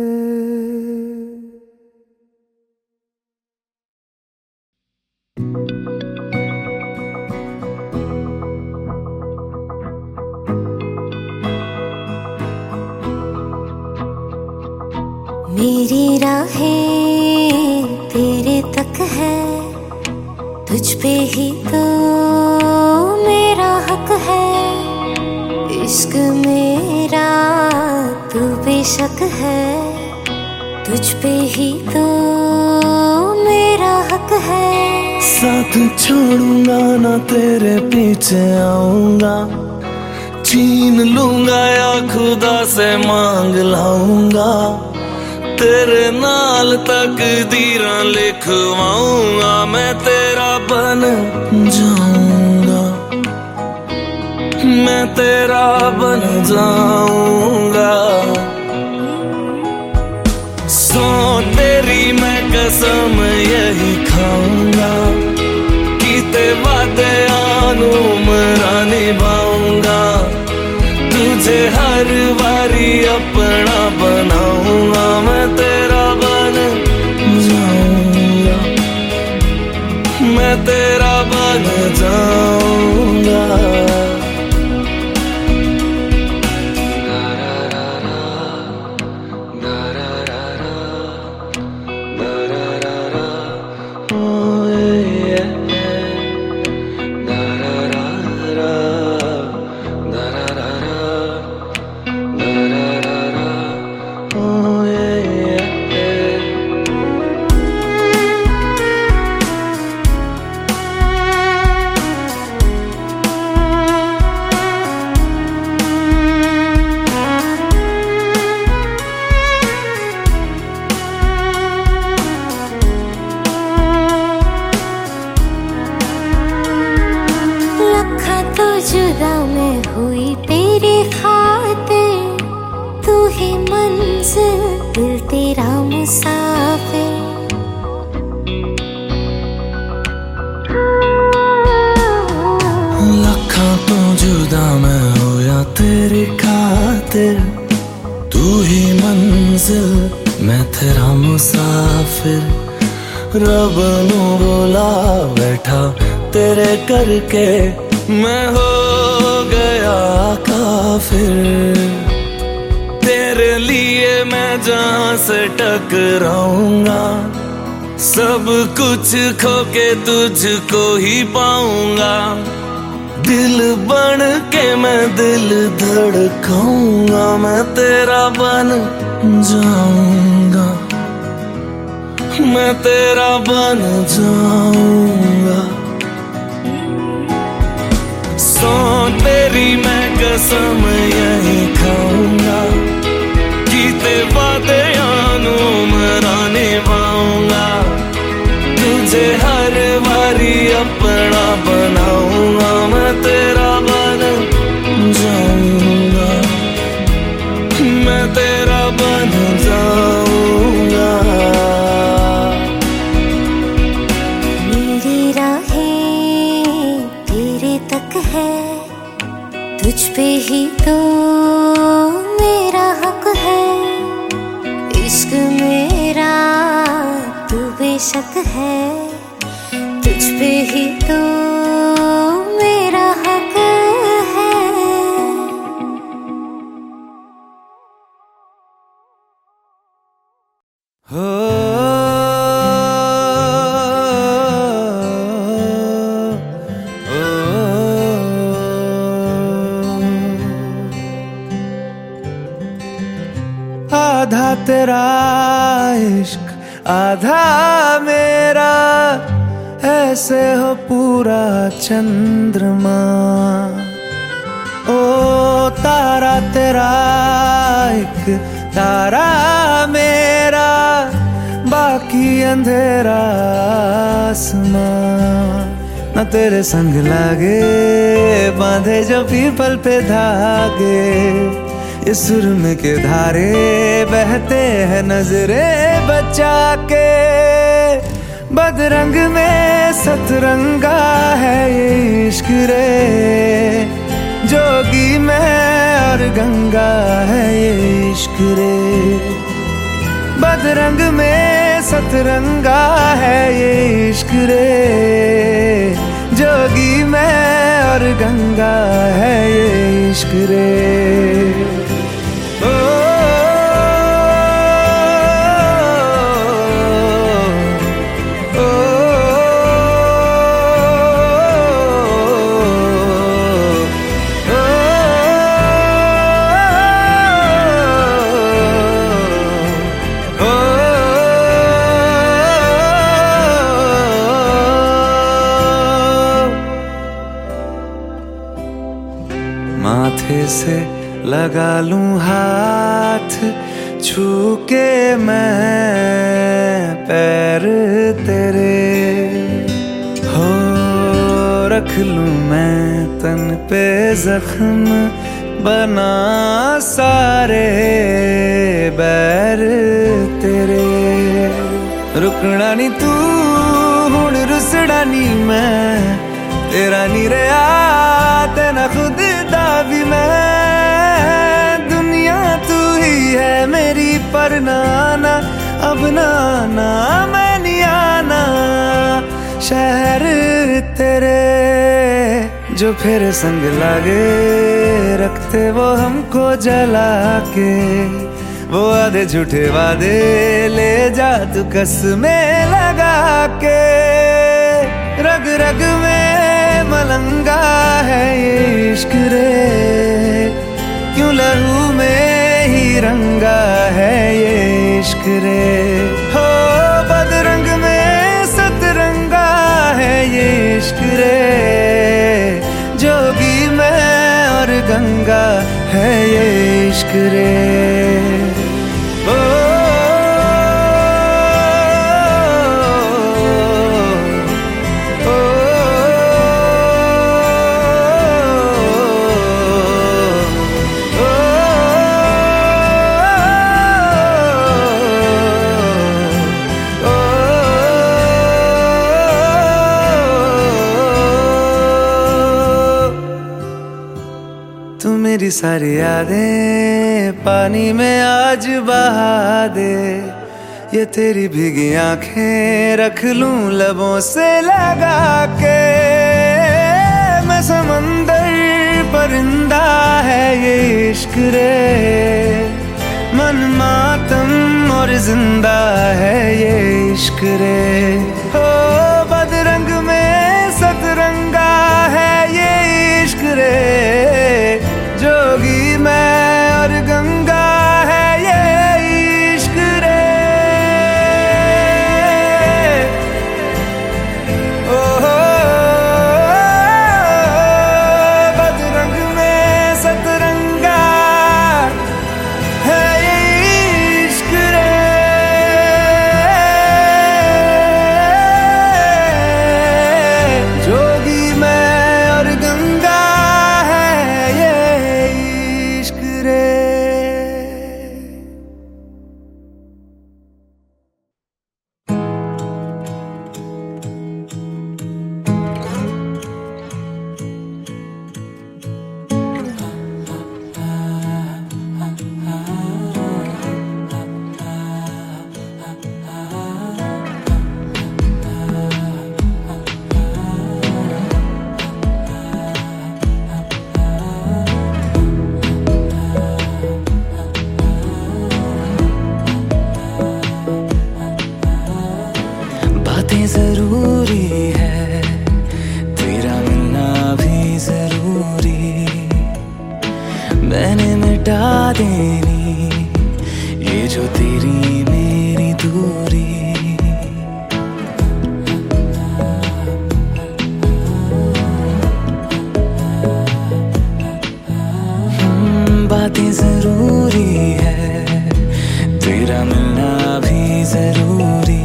मेरी राहें तेरे तक है, तुझ पे ही तो मेरा हक है। इश्क मेरा तू बेशक है, तुझ पे ही तो मेरा हक है। साथ छोड़ूंगा ना तेरे पीछे आऊंगा, छीन लूंगा या खुदा से मांग लाऊंगा। तेरे नाल तकदीरां लिखवाऊंगा, मैं तेरा बन जाऊंगा, मैं तेरा बन जाऊंगा। सौ तेरी मैं कसम यही खाऊंगा, कीते वादे आनू मरा निभाऊंगा। तुझे हर बारी अपना बनाऊंगा, मैं तेरा बन जाऊंगा, मैं तेरा बन जाऊंगा। जुदा मैं हुई तेरे खातिर, तू ही मंजिल दिल तेरा मुसाफिर। लखा तो जुदा मैं होया तेरे खातिर, तू ही मंजिल मैं तेरा मुसाफिर। रब नू बोला बैठा तेरे करके, मैं हो गया काफिर। तेरे लिए मैं जहां से टकराऊंगा, सब कुछ खो के तुझको ही पाऊंगा। दिल बन के मैं दिल धड़काऊंगा, मैं तेरा बन जाऊंगा, मैं तेरा बन जाऊंगा। सौ तेरी मैं कसम यही खाऊंगा, कीते वादे आनू मरा निभाऊंगा। तुझे हर बारी अपना बनाऊंगा, मैं तेरा बन जाऊंगा, मैं तेरा बन जाऊंगा। मेरी राहें तेरे तक है, तुझ पे ही तो मेरा हक है। इश्क मेरा तू बेशक है, तुझ पे ही तो मेरा हक है। हो आधा तेरा इश्क आधा मेरा, ऐसे हो पूरा चंद्रमा। ओ तारा तेरा एक तारा मेरा, बाकी अंधेरा आसमां। न तेरे संग लागे बांधे जो पीपल पे धागे, इस सुरम के धारे बहते हैं नजरे बचा के। बदरंग में सतरंगा है ये इश्क रे, जोगी में और गंगा है ये इश्क इश्क रे। बदरंग में सतरंगा है ये इश्क रे, जोगी मैं और गंगा है ये इश्क रे। ओ, ओ, माथे से लगा लूं हाथ, छू के मैं पैर तेरे, हो रख लूं मैं तन पे जख्म, बना सारे बैर तेरे। रुकना नी तू हुण रुसड़ा नी मैं, तेरा नी रहा तेना खुद दा भी मैं। दुनिया तू ही है मेरी पर नाना, अब नाना मैं नहीं आना। शहर तेरे जो फिर संग लागे, रखते वो हमको जला के। वो आधे झूठे वादे ले जा तू कसमें लगा के। रग रग में मलंगा है ये इश्क रे, क्यों लहू में ही रंगा है ये इश्क रे। हो बदरंग में सतरंगा है ये इश्क रे, जोगी मैं और गंगा है ये इश्क रे। ओ, तू मेरी सारी यादें पानी में आज बहा दे। ये तेरी भीगी आंखें रख लूं लबों से लगा के। मैं समंदर परिंदा है ये इश्क रे, मन मातम और जिंदा है ये इश्क रे। हो बदरंग में सतरंगा है ये इश्क रे, जोगी मैं और गंगा है ये इश्क रे। ओ बदरंग में सतरंगा है ये इश्क रे, जोगी मैं और गंगा जरूरी है, तेरा मिलना भी जरूरी। मैंने मिटा देनी ये जो तेरी मेरी दूरी। बातें जरूरी है, तेरा मिलना भी जरूरी।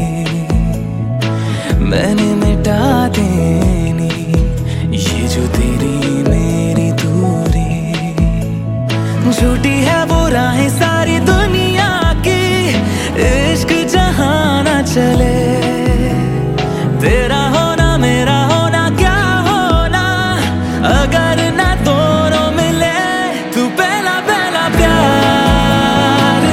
मैंने मिटा देनी ये जो तेरी मेरी दूरी। झूठी है वो राहें सारी दुनिया की, इश्क जहां ना चले। तेरा होना मेरा होना क्या होना, अगर ना दोनों मिले। तू पहला पहला प्यार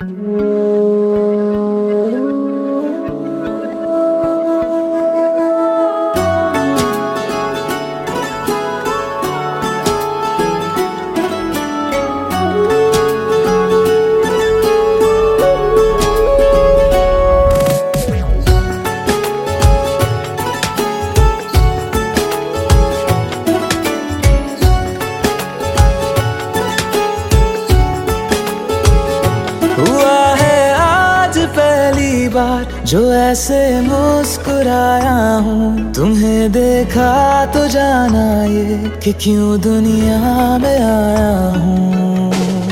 हुआ है आज पहली बार जो ऐसे मुस्कुराया हूँ, तुम्हें देखा तो जाना ये कि क्यों दुनिया में आया हूँ।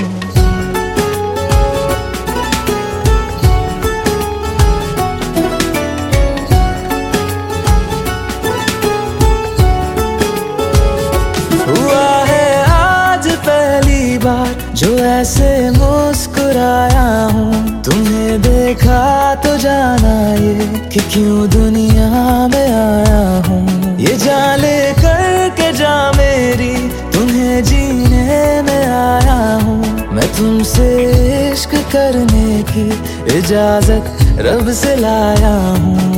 हुआ है आज पहली बार जो ऐसे मुस्कुराया हूँ, तुम्हें देखा तो जाना ये कि क्यों दुनिया में आया हूँ। ये जान ले कर के जा मेरी, तुम्हें जीने में आया हूँ। मैं तुमसे इश्क करने की इजाजत रब से लाया हूँ।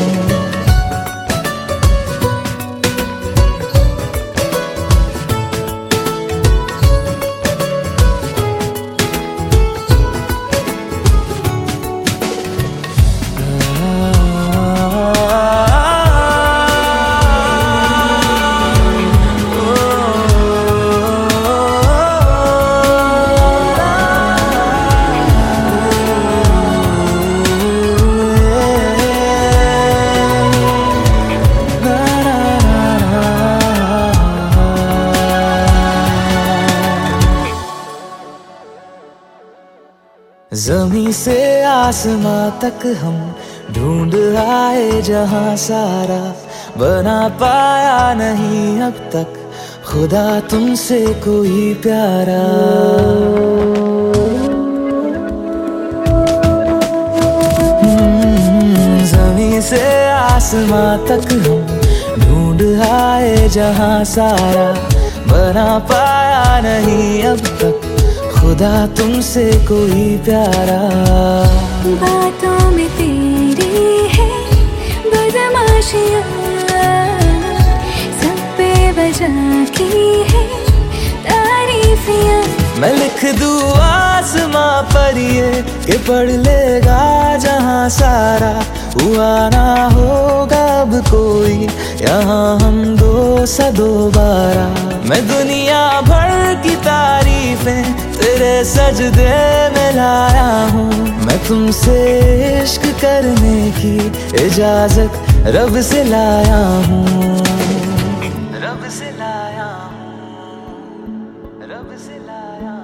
ज़मीं से आसमां तक हम ढूंढ आए जहां सारा, बना पाया नहीं अब तक खुदा तुमसे कोई प्यारा। ज़मीं से आसमां तक हम ढूंढ आए जहां सारा, बना पाया नहीं अब तक खुदा तुमसे कोई प्यारा। बातों में तेरी है बदमाशियाँ, सब पे वजह की है तारीफियाँ। मैं लिख दूँ आसमां पर ये कि पढ़ लेगा जहां सारा, हुआ ना होगा अब कोई यहाँ हम दो सा दोबारा। मैं दुनिया भर की तारीफें तेरे सजदे में लाया हूँ। मैं तुमसे इश्क करने की इजाजत रब से लाया हूँ। रब से लाया हूँ, रब से लाया हूँ।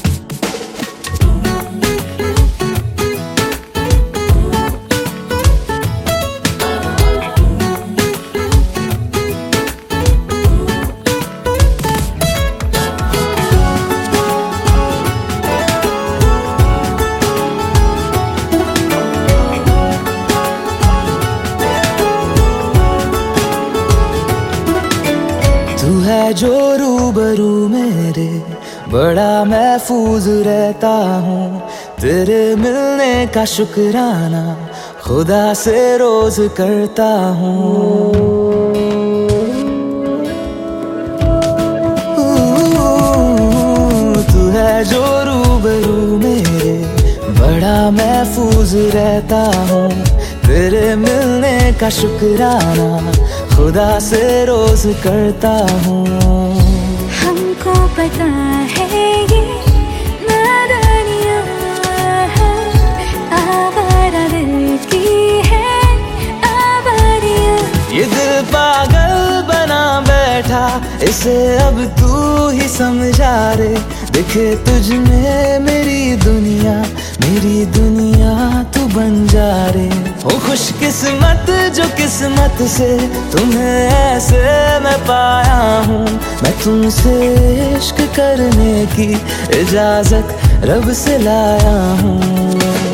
तू है जो रूबरू मेरे, बड़ा महफूज रहता हूँ। तेरे मिलने का शुक्राना खुदा से रोज करता हूँ। तू है जो रूबरू मेरे, बड़ा महफूज रहता हूँ। तेरे मिलने का शुक्राना खुदा से रोज करता हूँ। हमको पता है ये नादानियाँ आवारा दिल की है आवारियाँ। ये दिल पागल बना बैठा, इसे अब तू ही समझा रे। दिखे तुझ में मेरी दुनिया, मेरी दुनिया तू बन जा रे। ओ खुशकिस्मत जो किस्मत से तुम्हें ऐसे मैं पाया हूँ। मैं तुमसे इश्क करने की इजाजत रब से लाया हूँ।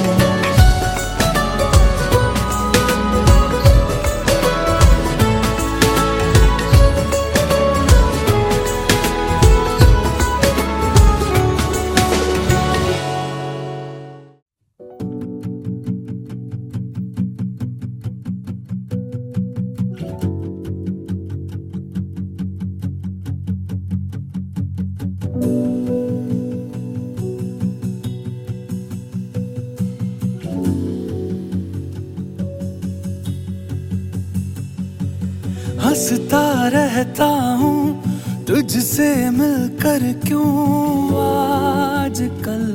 हंसता रहता हूँ तुझसे मिलकर क्यों आजकल।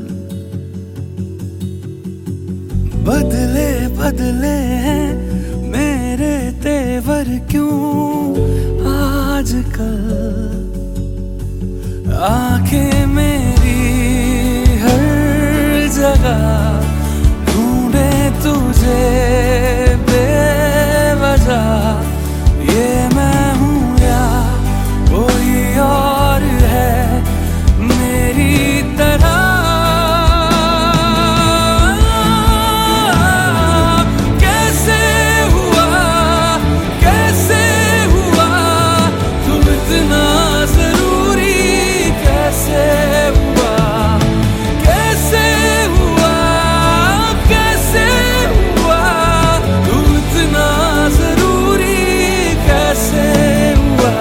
बदले बदले हैं मेरे तेवर क्यों आजकल। आंखें मेरी हर जगह ढूंढे तुझे बेवजह। ये मैं हूँ या कोई और है मेरी तरह। कैसे हुआ कैसे हुआ तू इतना जरूरी। कैसे हुआ कैसे हुआ कैसे हुआ तू इतना जरूरी। कैसे हुआ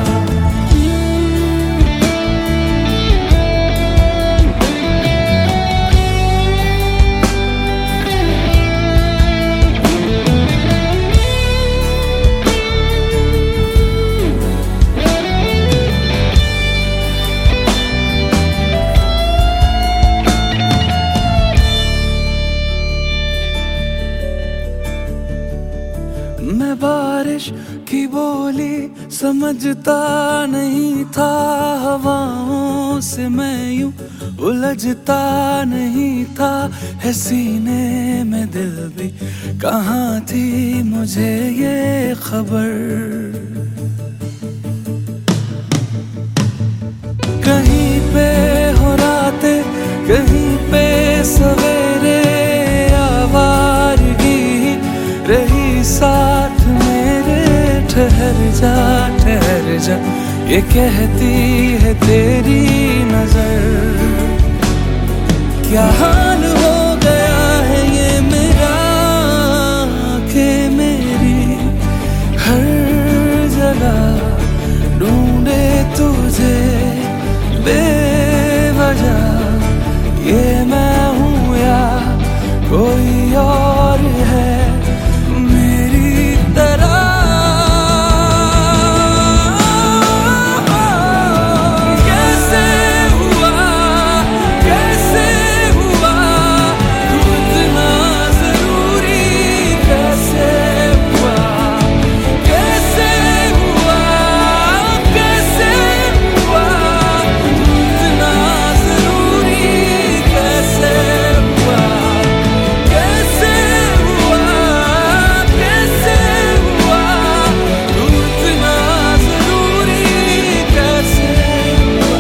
मैं बारिश की बोली समझता नहीं था। हवाओं से मैं यूं उलझता नहीं था। है सीने में दिल भी कहाँ थी मुझे ये खबर। कहीं पे हो रातें कहीं पे सवेरे आवारगी रही साथ मेरे। ठहर जा ठहर जा ये कहती है तेरी नजर। क्या हाल हो गया है ये मेरा। आंखें मेरी हर जगह ढूंढे तुझे बेवजह। ये मैं हूँ या कोई और है मेरी तरह। कैसे हुआ कैसे हुआ तू इतना जरूरी। कैसे हुआ कैसे हुआ कैसे हुआ तू इतना जरूरी। कैसे हुआ कैसे हुआ कैसे हुआ तू इतना जरूरी। कैसे हुआ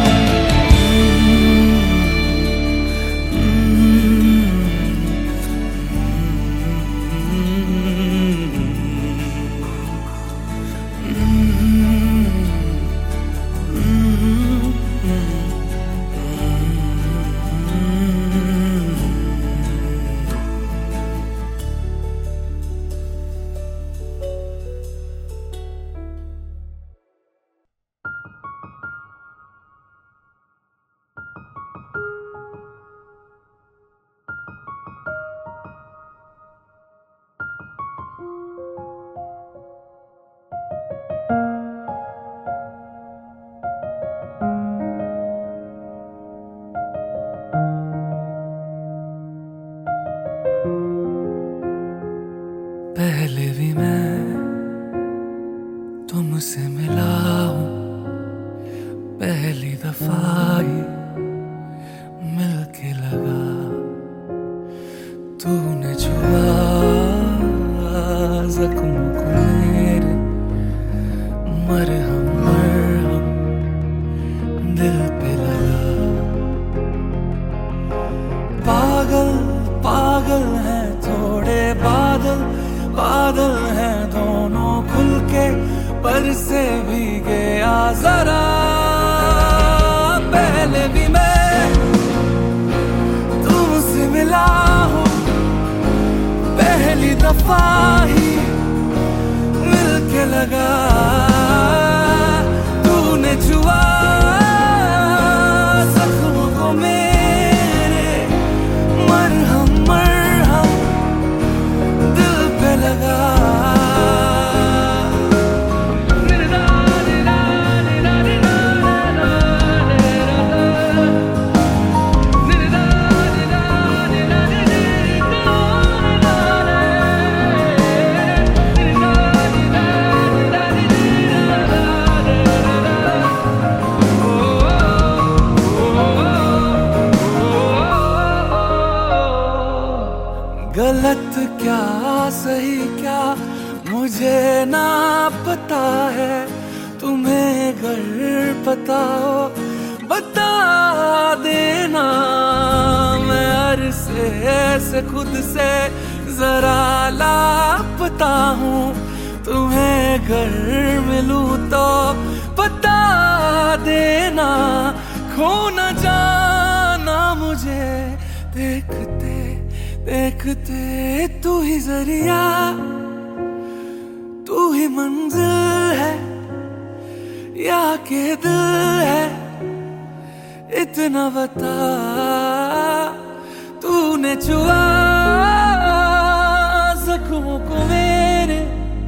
पहले भी मैं तुमसे मिला हूँ। पहली दफा ही मिलके लगा तूने छुआ जख्मों को मेरे। मरहम मरहम दिल पे लगा। पागल पागल है थोड़े बादल बादल हैं दोनों खुल के पर से भीगे आ जरा। पहले भी मैं तुमसे मिला हूँ। पहली दफा ही मिलके लगा तूने छुआ जख्मों को मेरे। मरहम मरहम दिल पे लगा। गलत क्या सही क्या मुझे ना पता है, तुम्हें अगर पता हो बता देना। मैं अरसे से खुद से जरा लापता हूँ, तुम्हें अगर मिलूं तो बता देना। खो न जाना मुझे देखते देखते, तू ही जरिया तू ही मंजिल है या के दिल है, इतना बता। तूने छुआ जख्मों को मेरे,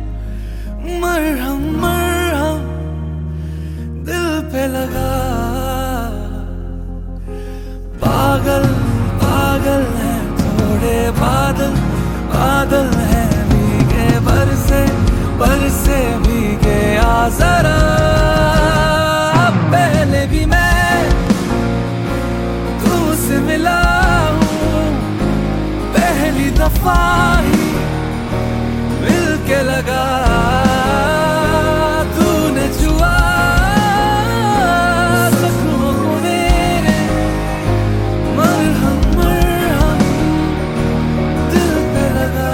मरहम मरहम दिल पे लगा। पागल पागल है थोड़े बादल, बादल है भीगे बरसे बरसे भीगे आ जरा। पहले भी मैं तुमसे मिला हूँ, पहली दफा ही मिल के लगा। तूने छुआ जख्मों को मेरे, मरहम मरहम दिल पे लगा।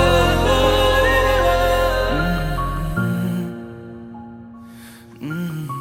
Mm-hmm.